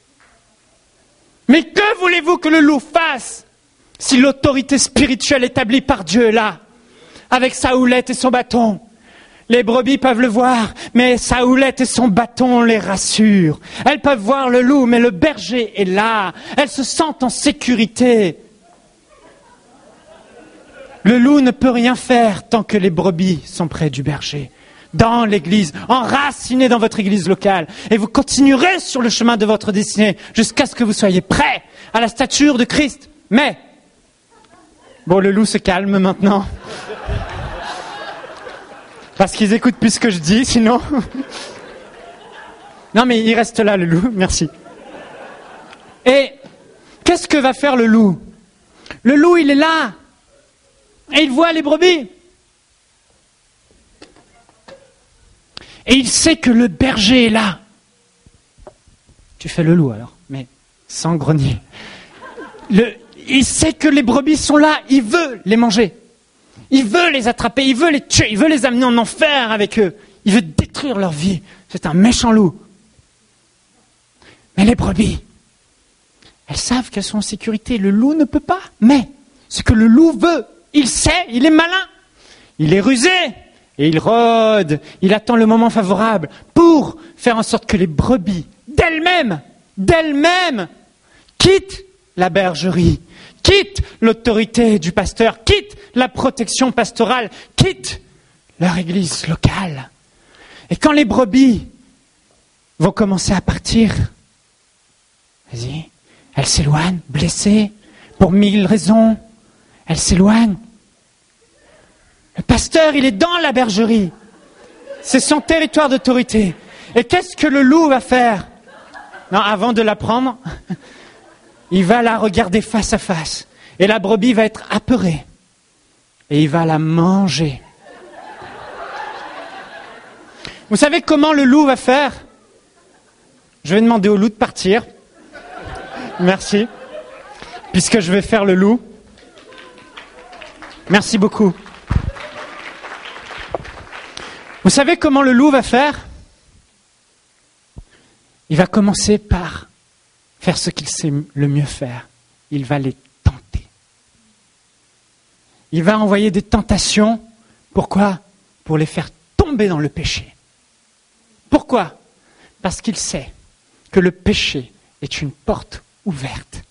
Mais que voulez-vous que le loup fasse si l'autorité spirituelle établie par Dieu est là, avec sa houlette et son bâton? Les brebis peuvent le voir, mais sa houlette et son bâton les rassurent. Elles peuvent voir le loup, mais le berger est là. Elles se sentent en sécurité. Le loup ne peut rien faire tant que les brebis sont près du berger. Dans l'église, enracinés dans votre église locale. Et vous continuerez sur le chemin de votre destinée jusqu'à ce que vous soyez prêts à la stature de Christ. Mais, bon, le loup se calme maintenant. Parce qu'ils écoutent plus ce que je dis, sinon... Non, mais il reste là, le loup, merci. Et qu'est-ce que va faire le loup? Le loup, il est là. Et il voit les brebis. Et il sait que le berger est là. Tu fais le loup alors, mais sans grogner. Le, il sait que les brebis sont là, il veut les manger. Il veut les attraper, il veut les tuer, il veut les amener en enfer avec eux. Il veut détruire leur vie. C'est un méchant loup. Mais les brebis, elles savent qu'elles sont en sécurité. Le loup ne peut pas. Mais ce que le loup veut, il sait, il est malin. Il est rusé. Et il rôde, il attend le moment favorable pour faire en sorte que les brebis, d'elles-mêmes, d'elles-mêmes, quittent la bergerie, quittent l'autorité du pasteur, quittent la protection pastorale, quittent leur église locale. Et quand les brebis vont commencer à partir, vas-y, elles s'éloignent, blessées, pour mille raisons, elles s'éloignent. Le pasteur, il est dans la bergerie. C'est son territoire d'autorité. Et qu'est-ce que le loup va faire? Non, avant de la prendre, il va la regarder face à face. Et la brebis va être apeurée. Et il va la manger. Vous savez comment le loup va faire? Je vais demander au loup de partir. Merci. Puisque je vais faire le loup. Merci beaucoup. Vous savez comment le loup va faire? Il va commencer par faire ce qu'il sait le mieux faire. Il va les tenter. Il va envoyer des tentations. Pourquoi? Pour les faire tomber dans le péché. Pourquoi? Parce qu'il sait que le péché est une porte ouverte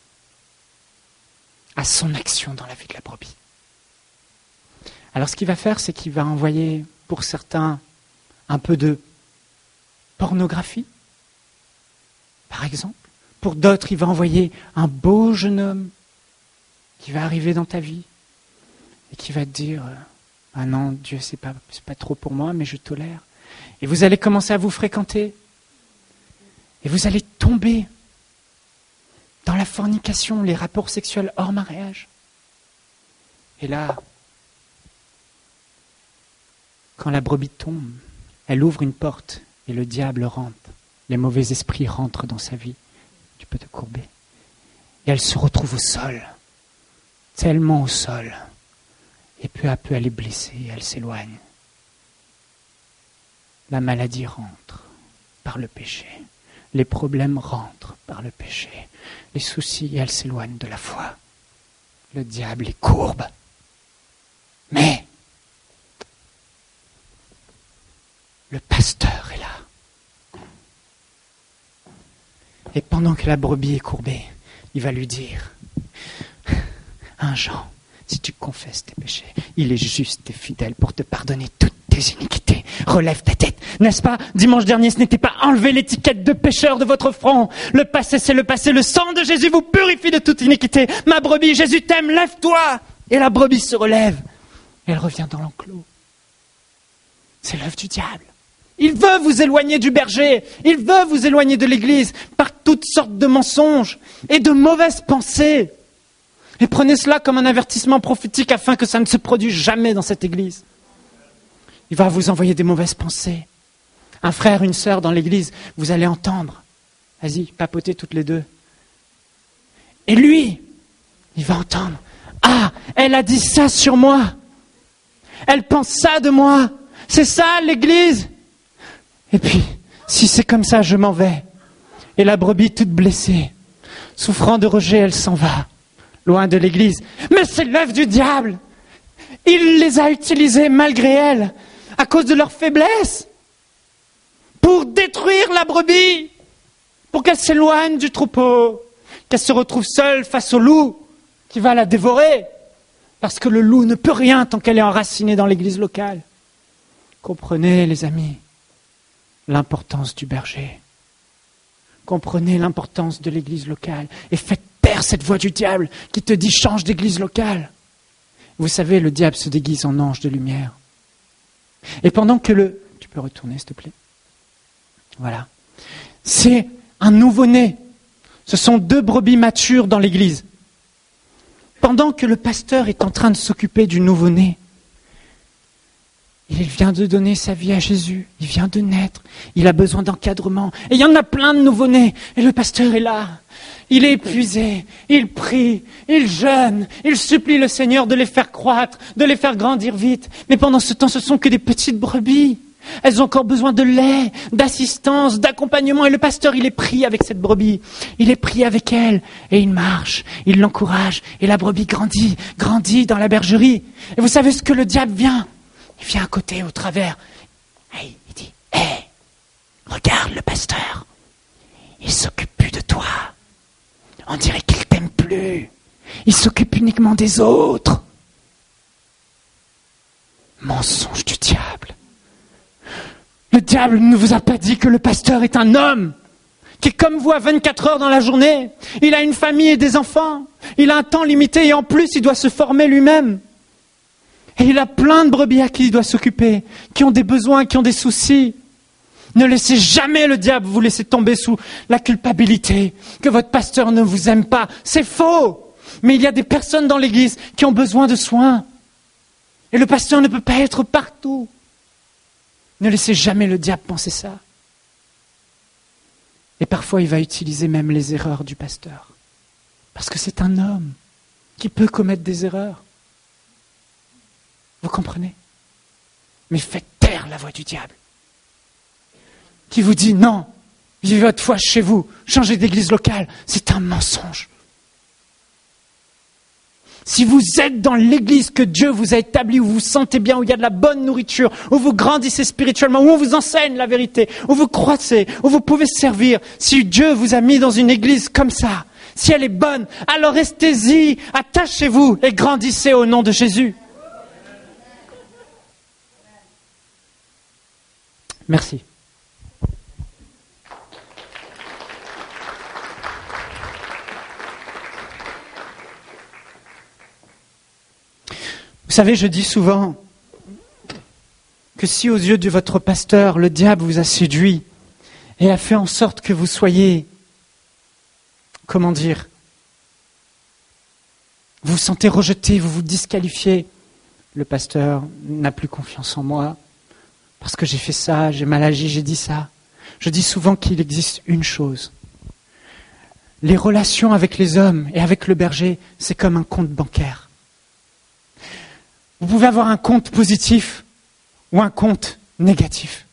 à son action dans la vie de la brebis. Alors ce qu'il va faire, c'est qu'il va envoyer, pour certains, un peu de pornographie, par exemple. Pour d'autres, il va envoyer un beau jeune homme qui va arriver dans ta vie et qui va te dire « Ah non, Dieu, c'est pas, c'est pas trop pour moi, mais je tolère. » Et vous allez commencer à vous fréquenter. Et vous allez tomber dans la fornication, les rapports sexuels hors mariage. Et là, quand la brebis tombe, elle ouvre une porte et le diable rentre. Les mauvais esprits rentrent dans sa vie. Tu peux te courber. Et elle se retrouve au sol, tellement au sol. Et peu à peu, elle est blessée, elle s'éloigne. La maladie rentre par le péché. Les problèmes rentrent par le péché. Les soucis, elle s'éloigne de la foi. Le diable est courbe. Mais le pasteur est là. Et pendant que la brebis est courbée, il va lui dire, un Jean, si tu confesses tes péchés, il est juste et fidèle pour te pardonner toutes tes iniquités. Relève ta tête, n'est-ce pas? Dimanche dernier, ce n'était pas enlever l'étiquette de pécheur de votre front. Le passé, c'est le passé. Le sang de Jésus vous purifie de toute iniquité. Ma brebis, Jésus t'aime, lève-toi. Et la brebis se relève. Elle revient dans l'enclos. C'est l'œuvre du diable. Il veut vous éloigner du berger. Il veut vous éloigner de l'église par toutes sortes de mensonges et de mauvaises pensées. Et prenez cela comme un avertissement prophétique afin que ça ne se produise jamais dans cette église. Il va vous envoyer des mauvaises pensées. Un frère, une sœur dans l'église, vous allez entendre. Vas-y, papotez toutes les deux. Et lui, il va entendre. Ah, elle a dit ça sur moi. Elle pense ça de moi. C'est ça l'église. Et puis, si c'est comme ça, je m'en vais. Et la brebis toute blessée, souffrant de rejet, elle s'en va. Loin de l'église. Mais c'est l'œuvre du diable. Il les a utilisées malgré elle, à cause de leur faiblesse, pour détruire la brebis, pour qu'elle s'éloigne du troupeau, qu'elle se retrouve seule face au loup qui va la dévorer, parce que le loup ne peut rien tant qu'elle est enracinée dans l'église locale. Comprenez, les amis, l'importance du berger. Comprenez l'importance de l'église locale et faites taire cette voix du diable qui te dit change d'église locale. Vous savez, le diable se déguise en ange de lumière. Et pendant que le... Tu peux retourner, s'il te plaît. Voilà. C'est un nouveau-né. Ce sont deux brebis matures dans l'église. Pendant que le pasteur est en train de s'occuper du nouveau-né, il vient de donner sa vie à Jésus. Il vient de naître. Il a besoin d'encadrement. Et il y en a plein de nouveau-nés. Et le pasteur est là. Il est épuisé. Il prie. Il jeûne. Il supplie le Seigneur de les faire croître, de les faire grandir vite. Mais pendant ce temps, ce sont que des petites brebis. Elles ont encore besoin de lait, d'assistance, d'accompagnement. Et le pasteur, il est pris avec cette brebis. Il est pris avec elle. Et il marche. Il l'encourage. Et la brebis grandit, grandit dans la bergerie. Et vous savez ce que le diable vient? Il vient à côté, au travers. Et il dit, hé, hey, regarde le pasteur. Il s'occupe plus de toi. On dirait qu'il t'aime plus. Il s'occupe uniquement des autres. Mensonge du diable. Le diable ne vous a pas dit que le pasteur est un homme qui est comme vous à vingt-quatre heures dans la journée. Il a une famille et des enfants. Il a un temps limité et en plus, il doit se former lui-même. Et il a plein de brebis à qui il doit s'occuper, qui ont des besoins, qui ont des soucis. Ne laissez jamais le diable vous laisser tomber sous la culpabilité, que votre pasteur ne vous aime pas. C'est faux. Mais il y a des personnes dans l'église qui ont besoin de soins. Et le pasteur ne peut pas être partout. Ne laissez jamais le diable penser ça. Et parfois, il va utiliser même les erreurs du pasteur. Parce que c'est un homme qui peut commettre des erreurs. Vous comprenez? Mais faites taire la voix du diable. Qui vous dit non, vivez votre foi chez vous, changez d'église locale. C'est un mensonge. Si vous êtes dans l'église que Dieu vous a établie, où vous vous sentez bien, où il y a de la bonne nourriture, où vous grandissez spirituellement, où on vous enseigne la vérité, où vous croissez, où vous pouvez servir, si Dieu vous a mis dans une église comme ça, si elle est bonne, alors restez-y, attachez-vous et grandissez au nom de Jésus. Merci. Vous savez, je dis souvent que si aux yeux de votre pasteur, le diable vous a séduit et a fait en sorte que vous soyez, comment dire, vous vous sentez rejeté, vous vous disqualifiez, le pasteur n'a plus confiance en moi, parce que j'ai fait ça, j'ai mal agi, j'ai dit ça. Je dis souvent qu'il existe une chose. les relations avec les hommes et avec le berger, c'est comme un compte bancaire. Vous pouvez avoir un compte positif ou un compte négatif.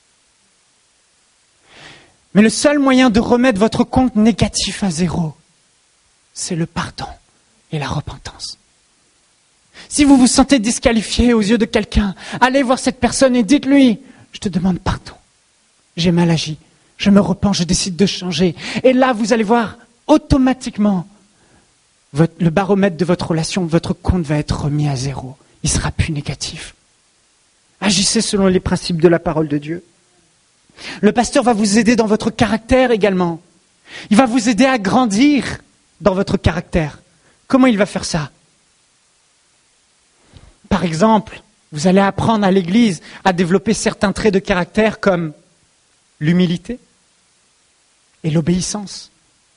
Mais le seul moyen de remettre votre compte négatif à zéro, c'est le pardon et la repentance. Si vous vous sentez disqualifié aux yeux de quelqu'un, allez voir cette personne et dites-lui, je te demande pardon, j'ai mal agi, je me repens, je décide de changer. Et là, vous allez voir, automatiquement, votre, le baromètre de votre relation, votre compte va être remis à zéro. Il sera plus négatif. Agissez selon les principes de la parole de Dieu. Le pasteur va vous aider dans votre caractère également. Il va vous aider à grandir dans votre caractère. Comment il va faire ça ? Par exemple, vous allez apprendre à l'église à développer certains traits de caractère comme l'humilité et l'obéissance.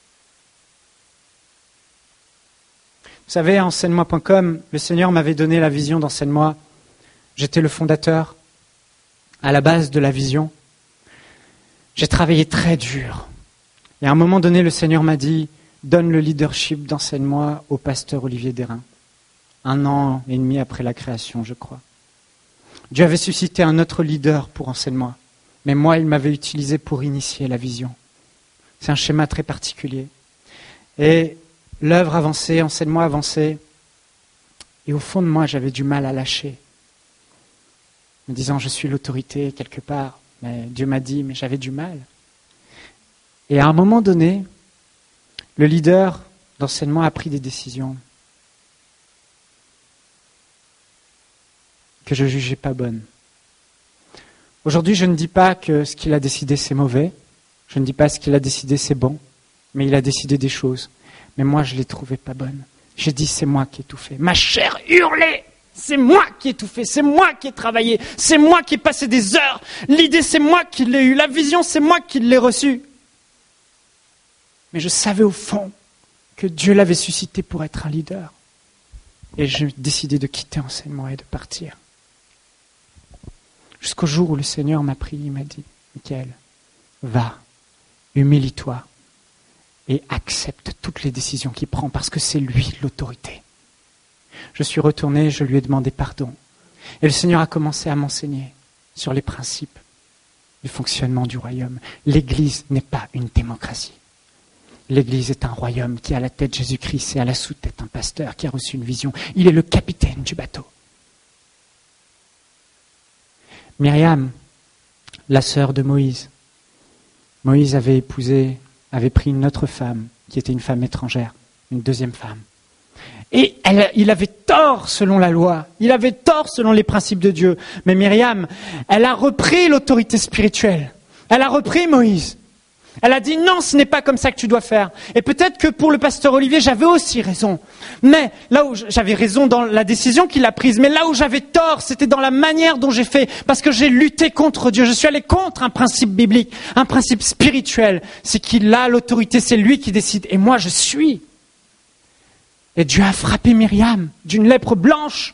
Vous savez, à enseigne-moi point com, le Seigneur m'avait donné la vision d'Enseigne-moi. J'étais le fondateur, à la base de la vision. J'ai travaillé très dur. Et à un moment donné, le Seigneur m'a dit, donne le leadership d'Enseigne-moi au pasteur Olivier Dérin. Un an et demi après la création, je crois. Dieu avait suscité un autre leader pour Enseigne-moi. Mais moi, il m'avait utilisé pour initier la vision. C'est un schéma très particulier. Et l'œuvre avançait, Enseigne-moi avançait. Et au fond de moi, j'avais du mal à lâcher. Me disant, je suis l'autorité quelque part. Mais Dieu m'a dit, mais j'avais du mal. Et à un moment donné, le leader d'Enseignement a pris des décisions que je ne jugeais pas bonnes. Aujourd'hui, je ne dis pas que ce qu'il a décidé, c'est mauvais. Je ne dis pas que ce qu'il a décidé, c'est bon. Mais il a décidé des choses. Mais moi, je ne les trouvais pas bonnes. J'ai dit, c'est moi qui ai tout fait. Ma chair hurlait. C'est moi qui ai tout fait. C'est moi qui ai travaillé. C'est moi qui ai passé des heures. L'idée, c'est moi qui l'ai eue. La vision, c'est moi qui l'ai reçue. Mais je savais au fond que Dieu l'avait suscité pour être un leader. Et j'ai décidé de quitter Enseignement et de partir. Jusqu'au jour où le Seigneur m'a pris, il m'a dit, Michael, va, humilie-toi et accepte toutes les décisions qu'il prend parce que c'est lui l'autorité. Je suis retourné, je lui ai demandé pardon. Et le Seigneur a commencé à m'enseigner sur les principes du fonctionnement du royaume. L'Église n'est pas une démocratie. L'Église est un royaume qui a à la tête Jésus-Christ et à la sous-tête un pasteur qui a reçu une vision. Il est le capitaine du bateau. Myriam, la sœur de Moïse. Moïse avait épousé, avait pris une autre femme qui était une femme étrangère, une deuxième femme. Et elle, il avait tort selon la loi, il avait tort selon les principes de Dieu. Mais Myriam, elle a repris l'autorité spirituelle. Elle a repris Moïse. Elle a dit non, ce n'est pas comme ça que tu dois faire. Et peut-être que pour le pasteur Olivier, j'avais aussi raison. Mais là où j'avais raison dans la décision qu'il a prise, mais là où j'avais tort, c'était dans la manière dont j'ai fait. Parce que j'ai lutté contre Dieu. Je suis allé contre un principe biblique, un principe spirituel. C'est qu'il a l'autorité, c'est lui qui décide. Et moi, je suis. Et Dieu a frappé Myriam d'une lèpre blanche.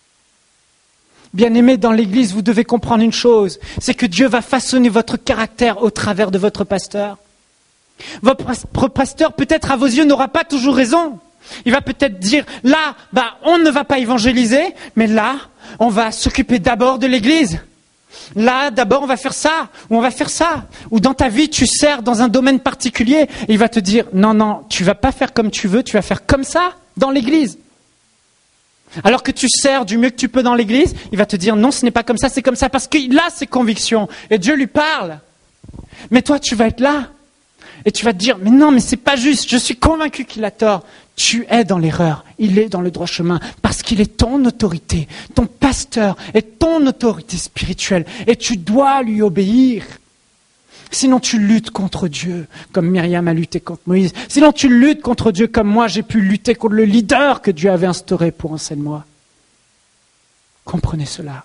Bien-aimés, dans l'Église, vous devez comprendre une chose, c'est que Dieu va façonner votre caractère au travers de votre pasteur. Votre pasteur, peut-être à vos yeux, n'aura pas toujours raison. Il va peut-être dire, là, bah, on ne va pas évangéliser, mais là, on va s'occuper d'abord de l'Église. Là, d'abord, on va faire ça, ou on va faire ça. Ou dans ta vie, tu sers dans un domaine particulier, et il va te dire, non, non, tu vas pas faire comme tu veux, tu vas faire comme ça dans l'Église. Alors que tu sers du mieux que tu peux dans l'église, il va te dire non, ce n'est pas comme ça, c'est comme ça, parce qu'il a ses convictions. Et Dieu lui parle. Mais toi, tu vas être là. Et tu vas te dire, mais non, mais c'est pas juste, je suis convaincu qu'il a tort. Tu es dans l'erreur, il est dans le droit chemin, parce qu'il est ton autorité, ton pasteur est ton autorité spirituelle, et tu dois lui obéir. Sinon tu luttes contre Dieu, comme Myriam a lutté contre Moïse. Sinon tu luttes contre Dieu, comme moi j'ai pu lutter contre le leader que Dieu avait instauré pour Enseigne-moi. Comprenez cela.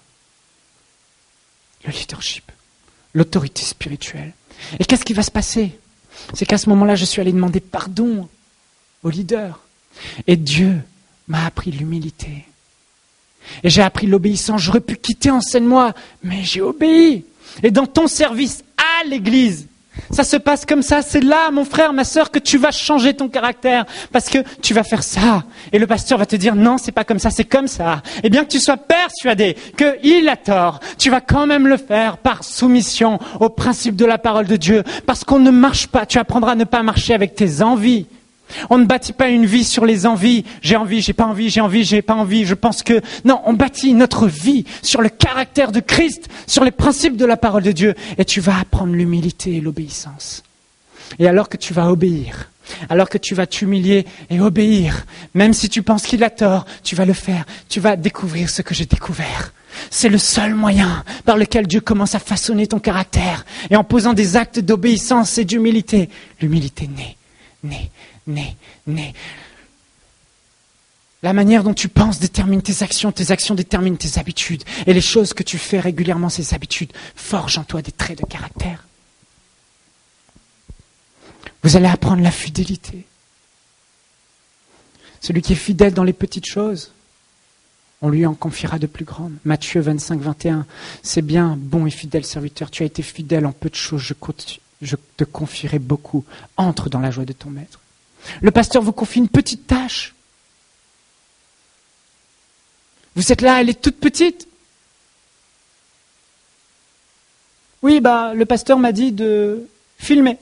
Le leadership, l'autorité spirituelle. Et qu'est-ce qui va se passer ? C'est qu'à ce moment-là, je suis allé demander pardon au leader. Et Dieu m'a appris l'humilité. Et j'ai appris l'obéissance. J'aurais pu quitter Enseigne-moi, mais j'ai obéi. Et dans ton service à l'Église, Ça se passe comme ça. C'est là, mon frère, ma sœur, que tu vas changer ton caractère. Parce que tu vas faire ça. Et le pasteur va te dire, non, c'est pas comme ça, c'est comme ça. Et bien que tu sois persuadé qu'il a tort, tu vas quand même le faire par soumission au principe de la parole de Dieu. Parce qu'on ne marche pas, tu apprendras à ne pas marcher avec tes envies. On ne bâtit pas une vie sur les envies. J'ai envie, j'ai pas envie, j'ai envie, j'ai pas envie. Je pense que... Non, on bâtit notre vie sur le caractère de Christ, sur les principes de la parole de Dieu. Et tu vas apprendre l'humilité et l'obéissance. Et alors que tu vas obéir, alors que tu vas t'humilier et obéir, même si tu penses qu'il a tort, tu vas le faire. Tu vas découvrir ce que j'ai découvert. C'est le seul moyen par lequel Dieu commence à façonner ton caractère. Et en posant des actes d'obéissance et d'humilité, l'humilité naît, naît. Né, né. La manière dont tu penses détermine tes actions, tes actions déterminent tes habitudes. Et les choses que tu fais régulièrement, ces habitudes, forgent en toi des traits de caractère. Vous allez apprendre la fidélité. Celui qui est fidèle dans les petites choses, on lui en confiera de plus grandes. Matthieu vingt-cinq, vingt et un. C'est bien, bon et fidèle serviteur, tu as été fidèle en peu de choses, je, je te confierai beaucoup. Entre dans la joie de ton maître. Le pasteur vous confie une petite tâche. Vous êtes là, elle est toute petite. Oui, bah, le pasteur m'a dit de filmer.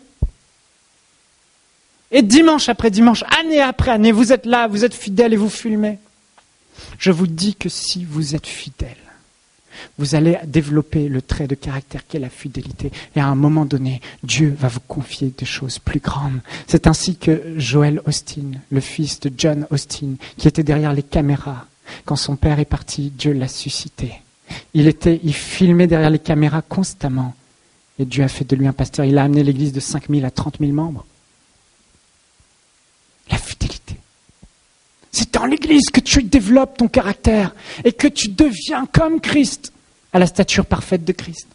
Et dimanche après dimanche, année après année, vous êtes là, vous êtes fidèles et vous filmez. Je vous dis que si vous êtes fidèles, vous allez développer le trait de caractère qu'est la fidélité. Et à un moment donné, Dieu va vous confier des choses plus grandes. C'est ainsi que Joel Austin, le fils de John Austin, qui était derrière les caméras, quand son père est parti, Dieu l'a suscité. Il était, il filmait derrière les caméras constamment. Et Dieu a fait de lui un pasteur. Il a amené l'église de cinq mille à trente mille membres. La fidélité. C'est dans l'église que tu développes ton caractère et que tu deviens comme Christ, à la stature parfaite de Christ.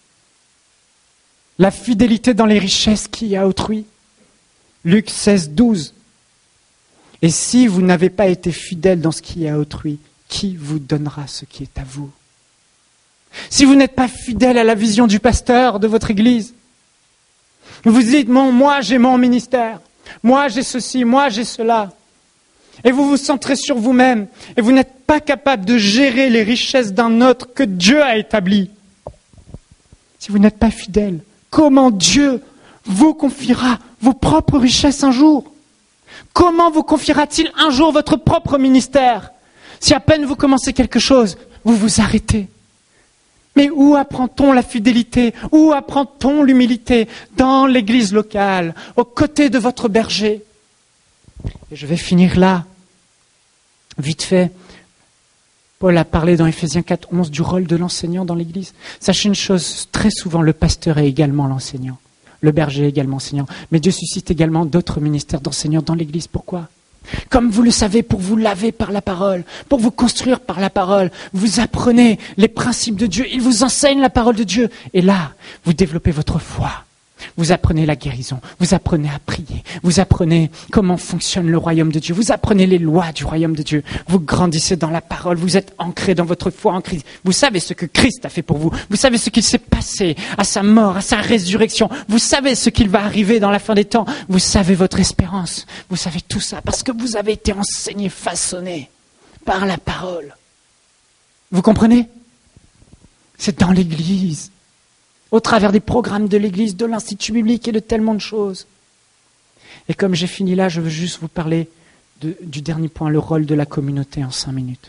La fidélité dans les richesses qui y a autrui. Luc seize, douze. Et si vous n'avez pas été fidèle dans ce qui est à autrui, qui vous donnera ce qui est à vous? Si vous n'êtes pas fidèle à la vision du pasteur de votre église, vous dites, bon, moi j'ai mon ministère, moi j'ai ceci, moi j'ai cela. Et vous vous centrez sur vous-même et vous n'êtes pas capable de gérer les richesses d'un autre que Dieu a établi. Si vous n'êtes pas fidèle, comment Dieu vous confiera vos propres richesses un jour? Comment vous confiera-t-il un jour votre propre ministère? Si à peine vous commencez quelque chose, vous vous arrêtez. Mais où apprend-on la fidélité? Où apprend-on l'humilité? Dans l'église locale, aux côtés de votre berger. Et je vais finir là, vite fait. Paul a parlé dans Éphésiens quatre, onze du rôle de l'enseignant dans l'église. Sachez une chose, très souvent le pasteur est également l'enseignant. Le berger est également enseignant. Mais Dieu suscite également d'autres ministères d'enseignants dans l'église. Pourquoi? Comme vous le savez, pour vous laver par la parole, pour vous construire par la parole, vous apprenez les principes de Dieu, il vous enseigne la parole de Dieu. Et là, vous développez votre foi. Vous apprenez la guérison, vous apprenez à prier, vous apprenez comment fonctionne le royaume de Dieu, vous apprenez les lois du royaume de Dieu, vous grandissez dans la parole, vous êtes ancré dans votre foi en Christ. Vous savez ce que Christ a fait pour vous, vous savez ce qu'il s'est passé à sa mort, à sa résurrection, vous savez ce qu'il va arriver dans la fin des temps, vous savez votre espérance, vous savez tout ça parce que vous avez été enseigné, façonné par la parole. Vous comprenez? C'est dans l'église, au travers des programmes de l'église, de l'institut biblique et de tellement de choses. Et comme j'ai fini là, je veux juste vous parler de, du dernier point, le rôle de la communauté en cinq minutes.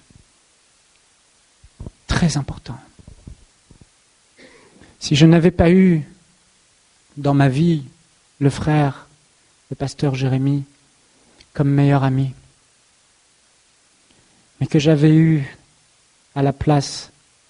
Très important. Si je n'avais pas eu dans ma vie le frère, le pasteur Jérémie, comme meilleur ami, mais que j'avais eu à la place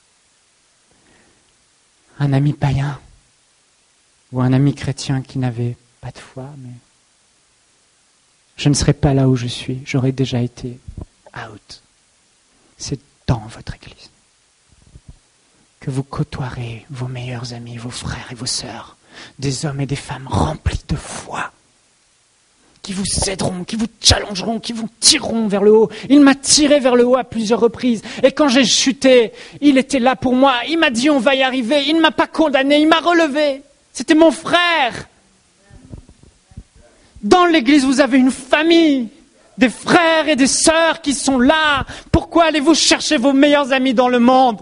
un ami païen ou un ami chrétien qui n'avait pas de foi, mais je ne serais pas là où je suis, j'aurais déjà été out. C'est dans votre église que vous côtoierez vos meilleurs amis, vos frères et vos sœurs, des hommes et des femmes remplis de foi, qui vous aideront, qui vous challengeront, qui vous tireront vers le haut. Il m'a tiré vers le haut à plusieurs reprises. Et quand j'ai chuté, il était là pour moi. Il m'a dit on va y arriver. Il ne m'a pas condamné, il m'a relevé. C'était mon frère. Dans l'église, vous avez une famille, des frères et des sœurs qui sont là. Pourquoi allez-vous chercher vos meilleurs amis dans le monde?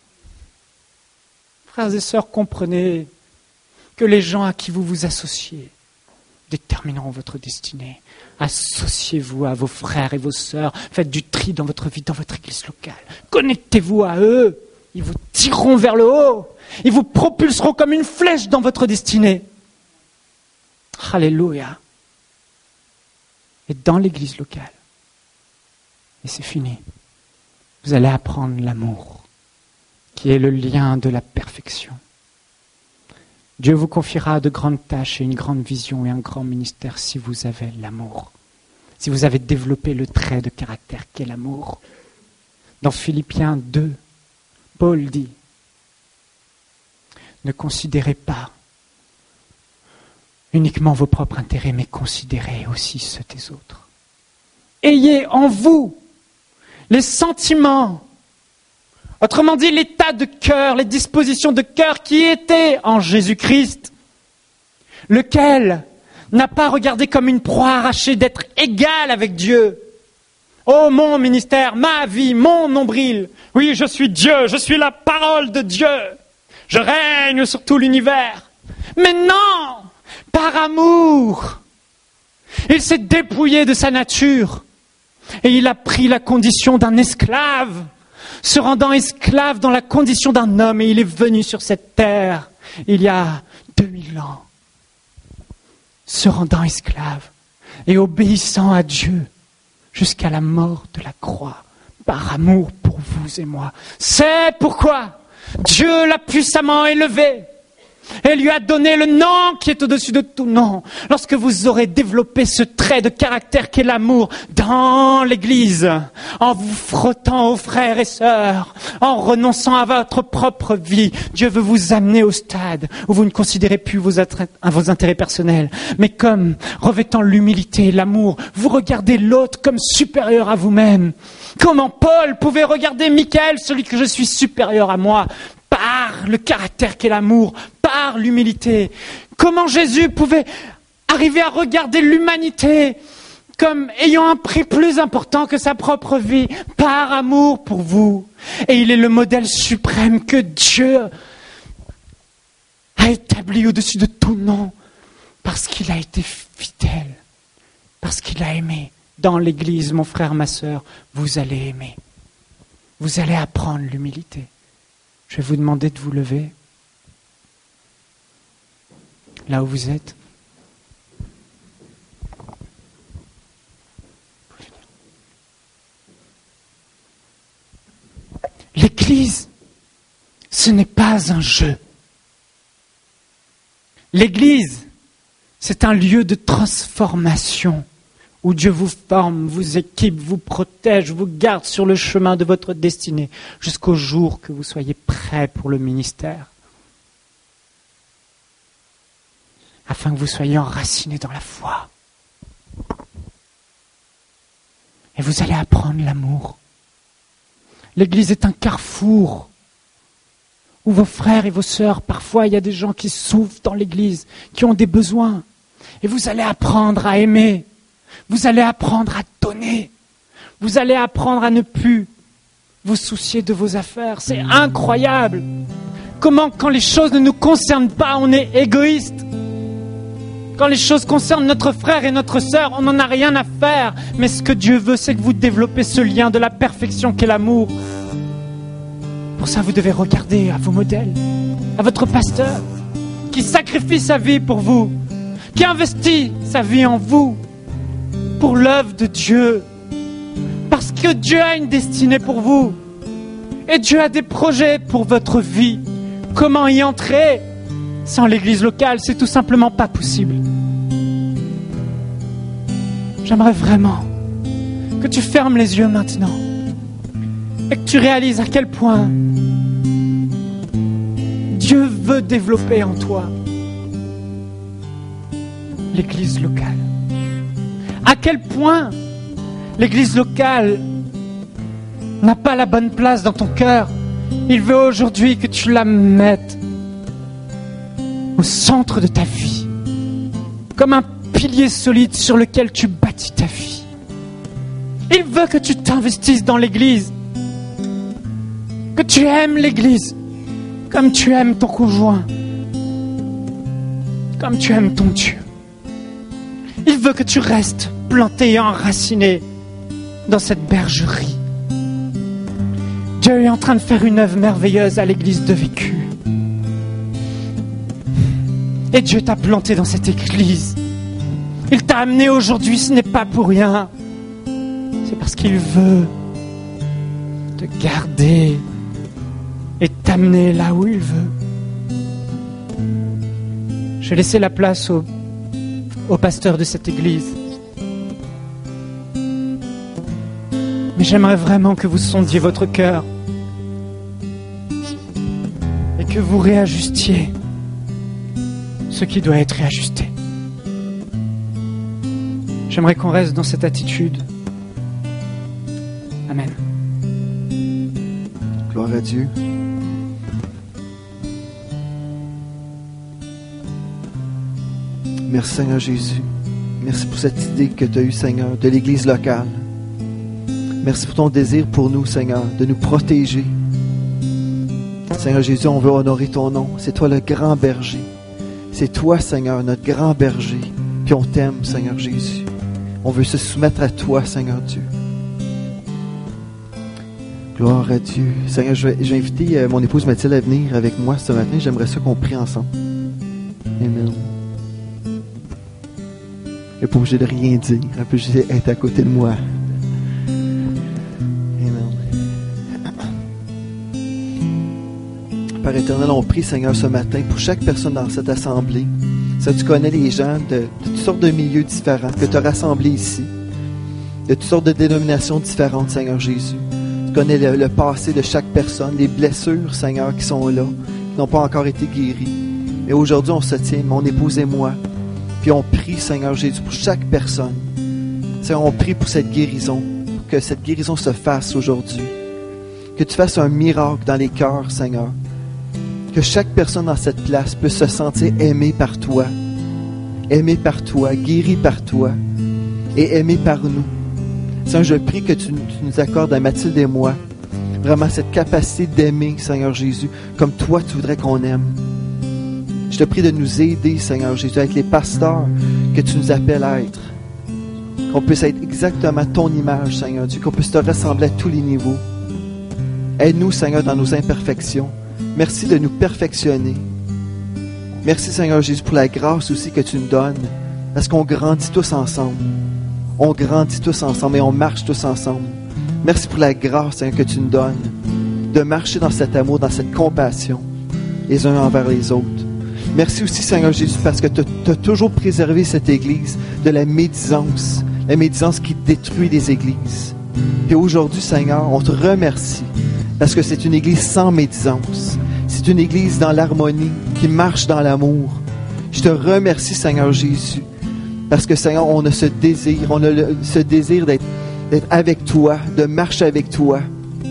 Frères et sœurs, comprenez que les gens à qui vous vous associez détermineront votre destinée. Associez-vous à vos frères et vos sœurs. Faites du tri dans votre vie, dans votre église locale. Connectez-vous à eux. Ils vous tireront vers le haut. Ils vous propulseront comme une flèche dans votre destinée. Alléluia. Et dans l'église locale, et c'est fini, vous allez apprendre l'amour, qui est le lien de la perfection. Dieu vous confiera de grandes tâches et une grande vision et un grand ministère si vous avez l'amour, si vous avez développé le trait de caractère qu'est l'amour. Dans Philippiens deux, Paul dit, ne considérez pas uniquement vos propres intérêts, mais considérez aussi ceux des autres. Ayez en vous les sentiments, autrement dit l'état de cœur, les dispositions de cœur qui étaient en Jésus-Christ, lequel n'a pas regardé comme une proie arrachée d'être égal avec Dieu. Oh, mon ministère, ma vie, mon nombril. Oui, je suis Dieu, je suis la parole de Dieu. Je règne sur tout l'univers. Mais non! Par amour, il s'est dépouillé de sa nature et il a pris la condition d'un esclave, se rendant esclave dans la condition d'un homme, et il est venu sur cette terre il y a deux mille ans, se rendant esclave et obéissant à Dieu jusqu'à la mort de la croix, par amour pour vous et moi. C'est pourquoi Dieu l'a puissamment élevé et lui a donné le nom qui est au-dessus de tout nom. Lorsque vous aurez développé ce trait de caractère qu'est l'amour dans l'Église, en vous frottant aux frères et sœurs, en renonçant à votre propre vie, Dieu veut vous amener au stade où vous ne considérez plus vos, attra- vos intérêts personnels, mais comme revêtant l'humilité et l'amour, vous regardez l'autre comme supérieur à vous-même. Comment Paul pouvait regarder Michael, celui que je suis supérieur à moi, par le caractère qu'est l'amour, par l'humilité. Comment Jésus pouvait arriver à regarder l'humanité comme ayant un prix plus important que sa propre vie, par amour pour vous. Et il est le modèle suprême que Dieu a établi au-dessus de tout nom, parce qu'il a été fidèle, parce qu'il a aimé. Dans l'Église, mon frère, ma sœur, vous allez aimer. Vous allez apprendre l'humilité. Je vais vous demander de vous lever, là où vous êtes. L'Église, ce n'est pas un jeu. L'Église, c'est un lieu de transformation où Dieu vous forme, vous équipe, vous protège, vous garde sur le chemin de votre destinée jusqu'au jour que vous soyez prêts pour le ministère, afin que vous soyez enracinés dans la foi. Et vous allez apprendre l'amour. L'Église est un carrefour où vos frères et vos sœurs, parfois il y a des gens qui souffrent dans l'Église, qui ont des besoins. Et vous allez apprendre à aimer. Vous allez apprendre à donner. Vous allez apprendre à ne plus vous soucier de vos affaires. C'est incroyable. Comment, quand les choses ne nous concernent pas, on est égoïste. Quand les choses concernent notre frère et notre sœur, on n'en a rien à faire. Mais ce que Dieu veut, c'est que vous développez ce lien de la perfection qu'est l'amour. Pour ça, vous devez regarder à vos modèles, à votre pasteur, qui sacrifie sa vie pour vous, qui investit sa vie en vous, pour l'œuvre de Dieu. Parce que Dieu a une destinée pour vous. Et Dieu a des projets pour votre vie. Comment y entrer sans l'église locale? C'est tout simplement pas possible. J'aimerais vraiment que tu fermes les yeux maintenant et que tu réalises à quel point Dieu veut développer en toi l'église locale. À quel point l'église locale n'a pas la bonne place dans ton cœur. Il veut aujourd'hui que tu la mettes au centre de ta vie, comme un pilier solide sur lequel tu bâtis ta vie. Il veut que tu t'investisses dans l'Église, que tu aimes l'Église comme tu aimes ton conjoint, comme tu aimes ton Dieu. Il veut que tu restes planté et enraciné dans cette bergerie. Dieu est en train de faire une œuvre merveilleuse à l'église de Vécu. Et Dieu t'a planté dans cette église. Il t'a amené aujourd'hui, ce n'est pas pour rien. C'est parce qu'il veut te garder et t'amener là où il veut. Je vais laisser la place au, au pasteur de cette église. Mais j'aimerais vraiment que vous sondiez votre cœur et que vous réajustiez ce qui doit être réajusté. J'aimerais qu'on reste dans cette attitude. Amen. Gloire à Dieu. Merci Seigneur Jésus. Merci pour cette idée que tu as eue, Seigneur, de l'Église locale. Merci pour ton désir pour nous, Seigneur, de nous protéger. Seigneur Jésus, on veut honorer ton nom. C'est toi le grand berger. C'est toi, Seigneur, notre grand berger. Puis on t'aime, Seigneur Jésus. On veut se soumettre à toi, Seigneur Dieu. Gloire à Dieu. Seigneur, je vais, je vais inviter euh, mon épouse Mathilde à venir avec moi ce matin. J'aimerais ça qu'on prie ensemble. Amen. Elle n'est pas obligée de rien dire. Elle peut juste être à côté de moi. Père éternel, on prie, Seigneur, ce matin pour chaque personne dans cette assemblée. Ça, tu connais les gens de, de toutes sortes de milieux différents que tu as rassemblés ici, de toutes sortes de dénominations différentes, Seigneur Jésus. Tu connais le, le passé de chaque personne, les blessures, Seigneur, qui sont là, qui n'ont pas encore été guéries. Et aujourd'hui, on se tient, mon épouse et moi, puis on prie, Seigneur Jésus, pour chaque personne. Seigneur, on prie pour cette guérison, pour que cette guérison se fasse aujourd'hui. Que tu fasses un miracle dans les cœurs, Seigneur. Que chaque personne dans cette place puisse se sentir aimée par toi, aimée par toi, guérie par toi et aimée par nous. Seigneur, je prie que tu, tu nous accordes à Mathilde et moi vraiment cette capacité d'aimer, Seigneur Jésus, comme toi tu voudrais qu'on aime. Je te prie de nous aider, Seigneur Jésus, avec les pasteurs que tu nous appelles à être. Qu'on puisse être exactement ton image, Seigneur Dieu, qu'on puisse te ressembler à tous les niveaux. Aide-nous, Seigneur, dans nos imperfections. Merci de nous perfectionner. Merci, Seigneur Jésus, pour la grâce aussi que tu nous donnes. Parce qu'on grandit tous ensemble. On grandit tous ensemble et on marche tous ensemble. Merci pour la grâce, Seigneur, que tu nous donnes. De marcher dans cet amour, dans cette compassion, les uns envers les autres. Merci aussi, Seigneur Jésus, parce que tu as toujours préservé cette Église de la médisance. La médisance qui détruit les églises. Et aujourd'hui, Seigneur, on te remercie. Parce que c'est une Église sans médisance. C'est une Église dans l'harmonie, qui marche dans l'amour. Je te remercie, Seigneur Jésus. Parce que, Seigneur, on a ce désir, on a le, ce désir d'être, d'être avec toi, de marcher avec toi.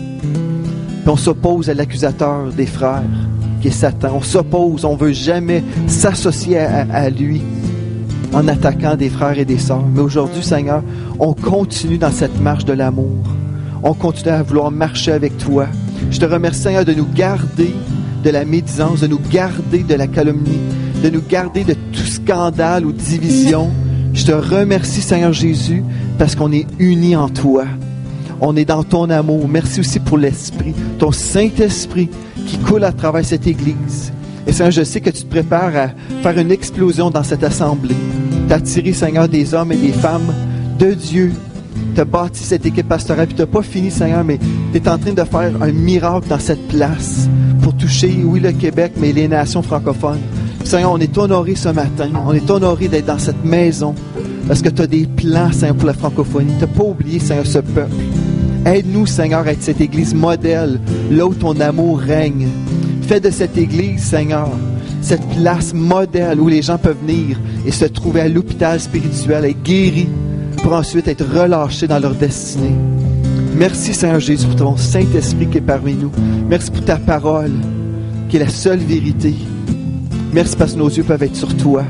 Puis on s'oppose à l'accusateur des frères, qui est Satan. On s'oppose, on ne veut jamais s'associer à, à lui en attaquant des frères et des sœurs. Mais aujourd'hui, Seigneur, on continue dans cette marche de l'amour. On continue à vouloir marcher avec toi. Je te remercie, Seigneur, de nous garder de la médisance, de nous garder de la calomnie, de nous garder de tout scandale ou division. Je te remercie, Seigneur Jésus, parce qu'on est unis en toi. On est dans ton amour. Merci aussi pour l'Esprit, ton Saint-Esprit qui coule à travers cette Église. Et Seigneur, je sais que tu te prépares à faire une explosion dans cette assemblée. Tu as attiré, Seigneur, des hommes et des femmes de Dieu. Tu as bâti cette équipe pastorale, puis tu n'as pas fini, Seigneur, mais tu es en train de faire un miracle dans cette place pour toucher, oui, le Québec, mais les nations francophones. Seigneur, on est honorés ce matin. On est honorés d'être dans cette maison parce que tu as des plans, Seigneur, pour la francophonie. Tu n'as pas oublié, Seigneur, ce peuple. Aide-nous, Seigneur, à être cette Église modèle, là où ton amour règne. Fais de cette Église, Seigneur, cette place modèle où les gens peuvent venir et se trouver à l'hôpital spirituel, être guéris, pour ensuite être relâchés dans leur destinée. Merci, Seigneur Jésus, pour ton Saint-Esprit qui est parmi nous. Merci pour ta parole, qui est la seule vérité. Merci parce que nos yeux peuvent être sur toi.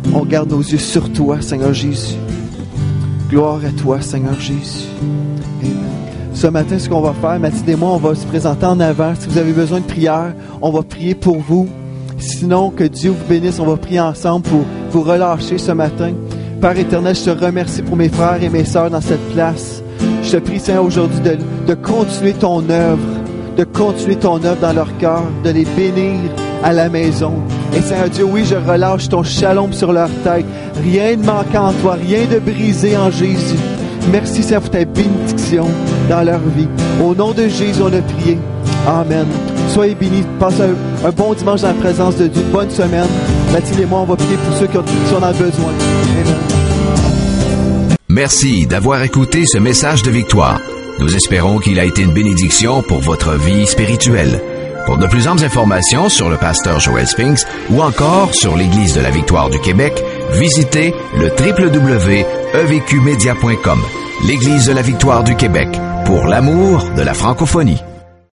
On garde nos yeux sur toi, Seigneur Jésus. Gloire à toi, Seigneur Jésus. Amen. Ce matin, ce qu'on va faire, Mathilde et moi, on va se présenter en avant. Si vous avez besoin de prière, on va prier pour vous. Sinon, que Dieu vous bénisse. On va prier ensemble pour vous relâcher ce matin. Père éternel, je te remercie pour mes frères et mes sœurs dans cette place. Je te prie, Seigneur, aujourd'hui de, de continuer ton œuvre, de continuer ton œuvre dans leur cœur, de les bénir à la maison. Et Seigneur Dieu, oui, je relâche ton shalom sur leur tête. Rien de manquant en toi, rien de brisé en Jésus. Merci, Seigneur, pour ta bénédiction dans leur vie. Au nom de Jésus, on a prié. Amen. Soyez bénis. Passez un, un bon dimanche dans la présence de Dieu. Bonne semaine. Mathilde et moi, on va prier pour ceux qui, ont, qui sont dans le besoin. Amen. Merci d'avoir écouté ce message de victoire. Nous espérons qu'il a été une bénédiction pour votre vie spirituelle. Pour de plus amples informations sur le pasteur Joel Spinks ou encore sur l'Église de la Victoire du Québec, visitez le w w w point e v q media point com. L'Église de la Victoire du Québec, pour l'amour de la francophonie.